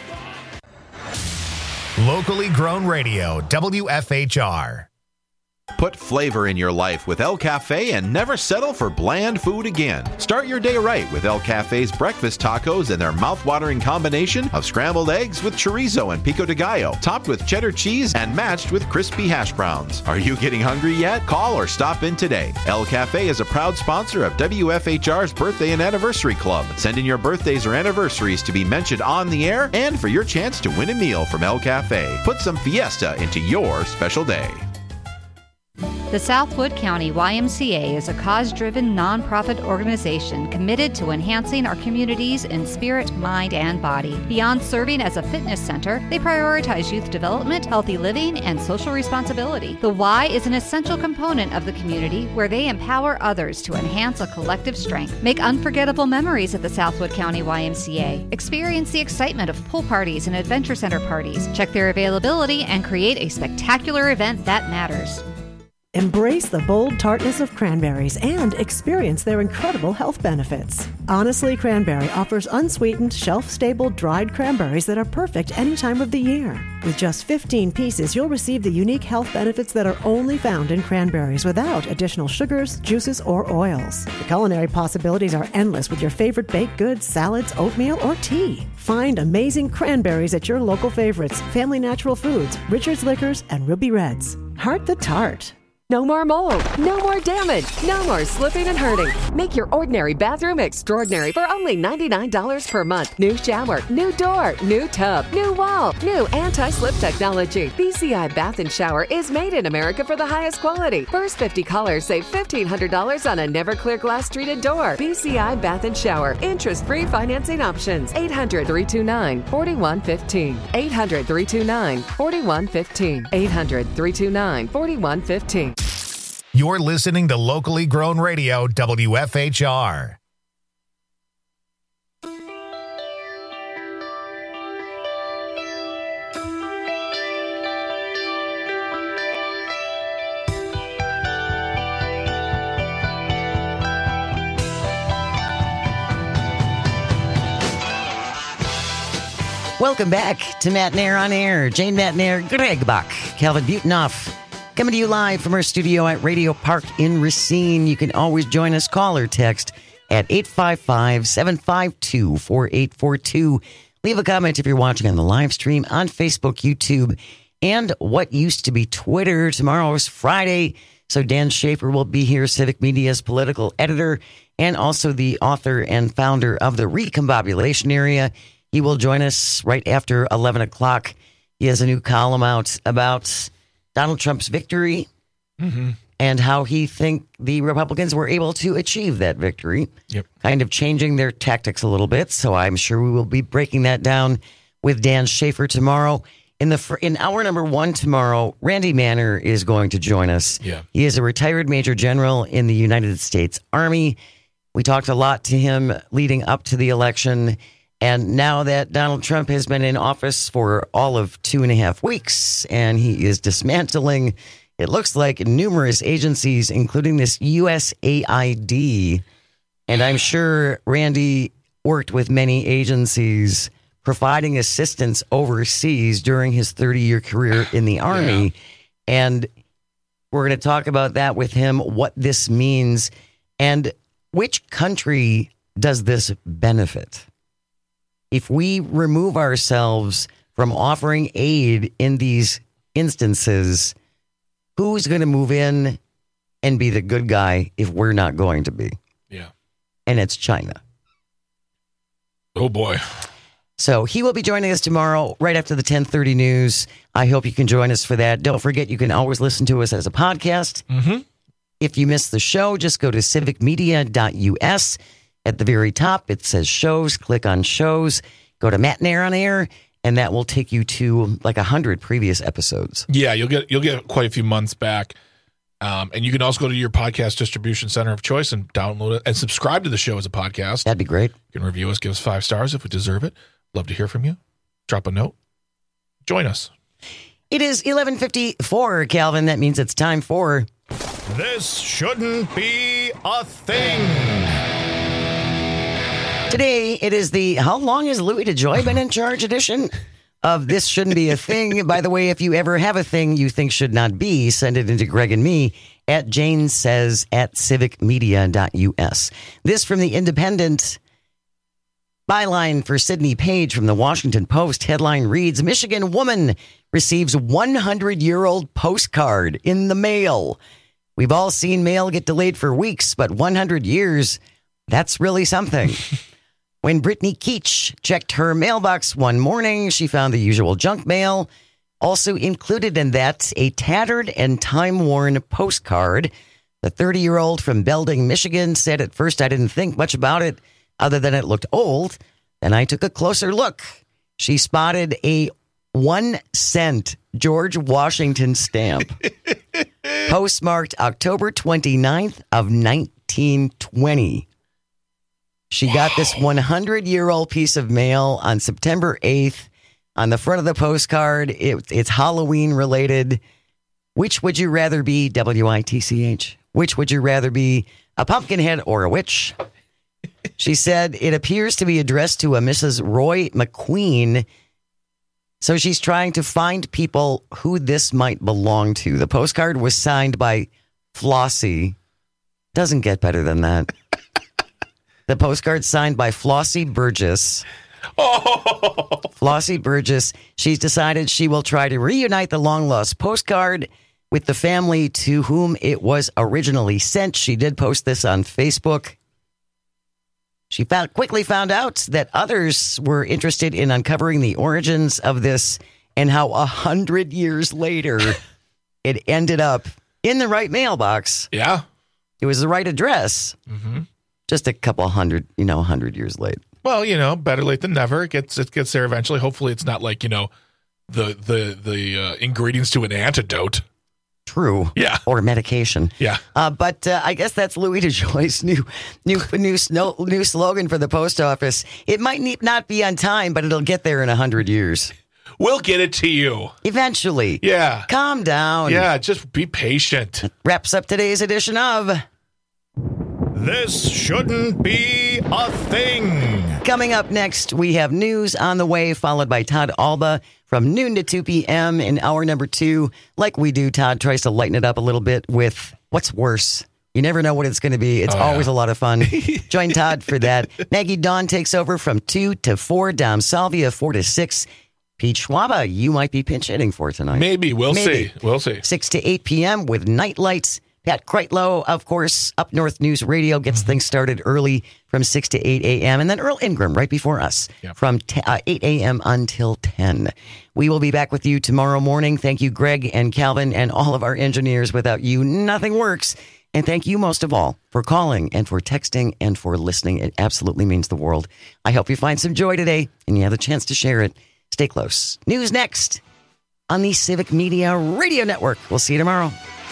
Speaker 1: Locally grown radio, WFHR.
Speaker 8: Put flavor in your life with El Cafe and never settle for bland food again. Start your day right with El Cafe's breakfast tacos and their mouth-watering combination of scrambled eggs with chorizo and pico de gallo, topped with cheddar cheese and matched with crispy hash browns. Are you getting hungry yet? Call or stop in today. El Cafe is a proud sponsor of WFHR's Birthday and Anniversary Club. Send in your birthdays or anniversaries to be mentioned on the air and for your chance to win a meal from El Cafe. Put some fiesta into your special day.
Speaker 9: The Southwood County YMCA is a cause-driven nonprofit organization committed to enhancing our communities in spirit, mind, and body. Beyond serving as a fitness center, they prioritize youth development, healthy living, and social responsibility. The Y is an essential component of the community where they empower others to enhance a collective strength. Make unforgettable memories at the Southwood County YMCA. Experience the excitement of pool parties and adventure center parties. Check their availability and create a spectacular event that matters.
Speaker 23: Embrace the bold tartness of cranberries and experience their incredible health benefits. Honestly Cranberry offers unsweetened, shelf-stable, dried cranberries that are perfect any time of the year. With just 15 pieces, you'll receive the unique health benefits that are only found in cranberries without additional sugars, juices, or oils. The culinary possibilities are endless with your favorite baked goods, salads, oatmeal, or tea. Find amazing cranberries at your local favorites, Family Natural Foods, Richard's Liquors, and Ruby Reds. Heart the Tart.
Speaker 10: No more mold, no more damage, no more slipping and hurting. Make your ordinary bathroom extraordinary for only $99 per month. New shower, new door, new tub, new wall, new anti-slip technology. BCI Bath & Shower is made in America for the highest quality. First 50 callers save $1,500 on a Never-Clear Glass treated door. BCI Bath & Shower. Interest-free financing options. 800-329-4115. 800-329-4115. 800-329-4115.
Speaker 1: You're listening to locally grown radio, WFHR.
Speaker 18: Welcome back to Matt Nair on Air. Jane Matt Nair, Greg Bach, Calvin Butenhoff. Coming to you live from our studio at Radio Park in Racine. You can always join us. Call or text at 855-752-4842. Leave a comment if you're watching on the live stream on Facebook, YouTube, and what used to be Twitter. Tomorrow's Friday, so Dan Schaefer will be here, Civic Media's political editor, and also the author and founder of the Recombobulation Area. He will join us right after 11 o'clock. He has a new column out about Donald Trump's victory and how he think the Republicans were able to achieve that victory, kind of changing their tactics a little bit. So I'm sure we will be breaking that down with Dan Schaefer tomorrow. In hour number 1 tomorrow, Randy Manner is going to join us.
Speaker 19: Yeah.
Speaker 18: He is a retired Major General in the United States Army. We talked a lot to him leading up to the election. And now that Donald Trump has been in office for all of 2.5 weeks and he is dismantling, it looks like, numerous agencies, including this USAID. And I'm sure Randy worked with many agencies providing assistance overseas during his 30-year career in the Army. Yeah. And we're going to talk about that with him, what this means, and which country does this benefit? If we remove ourselves from offering aid in these instances, who's going to move in and be the good guy if we're not going to be?
Speaker 19: Yeah.
Speaker 18: And it's China.
Speaker 19: Oh, boy.
Speaker 18: So he will be joining us tomorrow right after the 10:30 news. I hope you can join us for that. Don't forget, you can always listen to us as a podcast. If you missed the show, just go to civicmedia.us. At the very top, it says shows. Click on shows. Go to Matt Nair on Air, and that will take you to like 100 previous episodes.
Speaker 19: Yeah, you'll get quite a few months back. And you can also go to your podcast distribution center of choice and download it and subscribe to the show as a podcast.
Speaker 18: That'd be great.
Speaker 19: You can review us, give us 5 stars if we deserve it. Love to hear from you. Drop a note. Join us.
Speaker 18: It is 11:54, Calvin. That means it's time for
Speaker 1: This Shouldn't Be a Thing.
Speaker 18: Today, it is the How Long Has Louis DeJoy Been in Charge edition of This Shouldn't Be a Thing. By the way, if you ever have a thing you think should not be, send it into Greg and me at janesays@civicmedia.us. This from the Independent. Byline for Sidney Page from the Washington Post. Headline reads, Michigan woman receives 100-year-old postcard in the mail. We've all seen mail get delayed for weeks, but 100 years, that's really something. When Brittany Keach checked her mailbox one morning, she found the usual junk mail. Also included in that, a tattered and time-worn postcard. The 30-year-old from Belding, Michigan said, at first I didn't think much about it, other than it looked old. Then I took a closer look. She spotted a 1-cent George Washington stamp, postmarked October 29th of 1920. She got this 100-year-old piece of mail on September 8th. On the front of the postcard, it's Halloween related. Which would you rather be, WITCH? Which would you rather be, a pumpkinhead or a witch? She said it appears to be addressed to a Mrs. Roy McQueen. So she's trying to find people who this might belong to. The postcard was signed by Flossie. Doesn't get better than that. The postcard signed by Flossie Burgess.
Speaker 19: Oh.
Speaker 18: Flossie Burgess. She's decided she will try to reunite the long-lost postcard with the family to whom it was originally sent. She did post this on Facebook. She quickly found out that others were interested in uncovering the origins of this and how 100 years later it ended up in the right mailbox.
Speaker 19: Yeah.
Speaker 18: It was the right address.
Speaker 19: Mm-hmm.
Speaker 18: Just a couple hundred, 100 years late.
Speaker 19: Well, better late than never. It gets there eventually. Hopefully it's not like, the ingredients to an antidote.
Speaker 18: True.
Speaker 19: Yeah.
Speaker 18: Or medication.
Speaker 19: Yeah.
Speaker 18: But I guess that's Louis DeJoy's new slogan for the post office. It might not be on time, but it'll get there in 100 years.
Speaker 19: We'll get it to you.
Speaker 18: Eventually.
Speaker 19: Yeah.
Speaker 18: Calm down.
Speaker 19: Yeah, just be patient.
Speaker 18: Wraps up today's edition of
Speaker 1: This Shouldn't Be a Thing.
Speaker 18: Coming up next, we have news on the way, followed by Todd Alba from noon to 2 p.m. in hour number 2. Like we do, Todd tries to lighten it up a little bit with what's worse. You never know what it's going to be. It's always a lot of fun. Join Todd for that. Maggie Dawn takes over from 2 to 4. Dom Salvia, 4 to 6. Pete Schwaba, you might be pinch hitting for tonight.
Speaker 19: Maybe. We'll see.
Speaker 18: 6 to 8 p.m. with Night Lights. Pat Kreitlow, of course, Up North News Radio gets things started early from 6 to 8 a.m. And then Earl Ingram right before us from 8 a.m. until 10. We will be back with you tomorrow morning. Thank you, Greg and Calvin and all of our engineers. Without you, nothing works. And thank you most of all for calling and for texting and for listening. It absolutely means the world. I hope you find some joy today and you have the chance to share it. Stay close. News next on the Civic Media Radio Network. We'll see you tomorrow.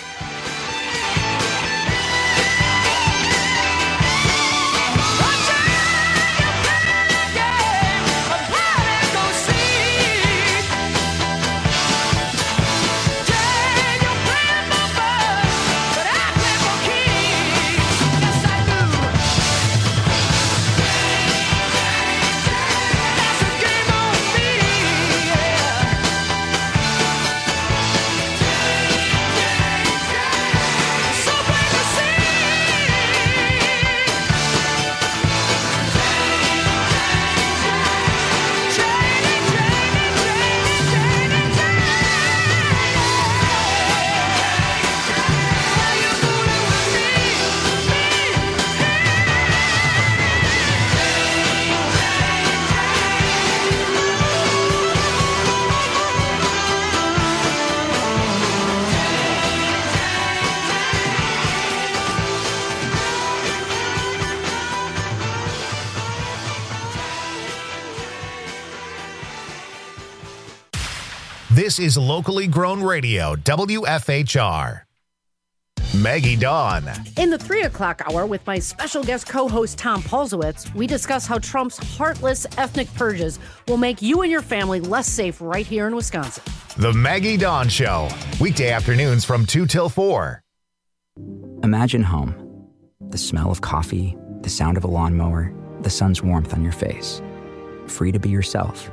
Speaker 1: This is locally grown radio, WFHR. Maggie Dawn.
Speaker 11: In the 3 o'clock hour with my special guest co-host Tom Polzowitz, we discuss how Trump's heartless ethnic purges will make you and your family less safe right here in Wisconsin.
Speaker 1: The Maggie Dawn Show, weekday afternoons from 2 till 4.
Speaker 13: Imagine home. The smell of coffee, the sound of a lawnmower, the sun's warmth on your face. Free to be yourself.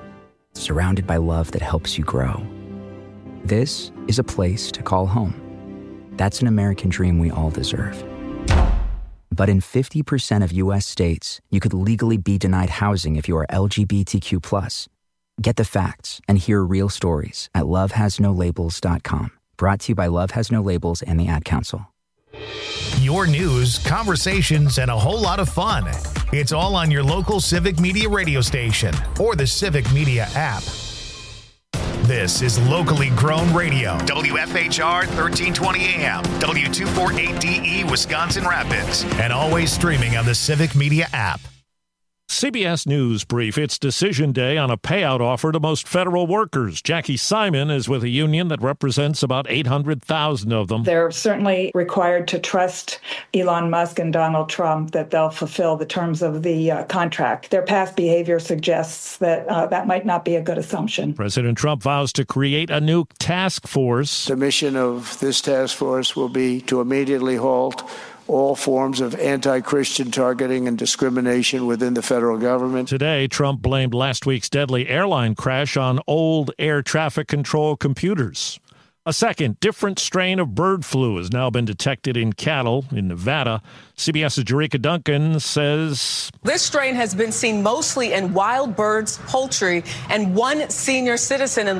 Speaker 13: surrounded by love that helps you grow. This is a place to call home. That's an American dream we all deserve. But in 50% of U.S. states, you could legally be denied housing if you are LGBTQ+. Get the facts and hear real stories at lovehasnolabels.com. Brought to you by Love Has No Labels and the Ad Council.
Speaker 1: Your news, conversations, and a whole lot of fun. It's all on your local Civic Media radio station or the Civic Media app. This is locally grown radio. WFHR 1320 AM, W248DE, Wisconsin Rapids, and always streaming on the Civic Media app.
Speaker 14: CBS News brief. It's decision day on a payout offer to most federal workers. Jackie Simon is with a union that represents about 800,000 of them.
Speaker 15: They're certainly required to trust Elon Musk and Donald Trump that they'll fulfill the terms of the contract. Their past behavior suggests that that might not be a good assumption.
Speaker 14: President Trump vows to create a new task force.
Speaker 16: The mission of this task force will be to immediately halt all forms of anti-Christian targeting and discrimination within the federal government.
Speaker 14: Today, Trump blamed last week's deadly airline crash on old air traffic control computers. A second, different strain of bird flu has now been detected in cattle in Nevada. CBS's Jerika Duncan says
Speaker 17: this strain has been seen mostly in wild birds, poultry, and one senior citizen in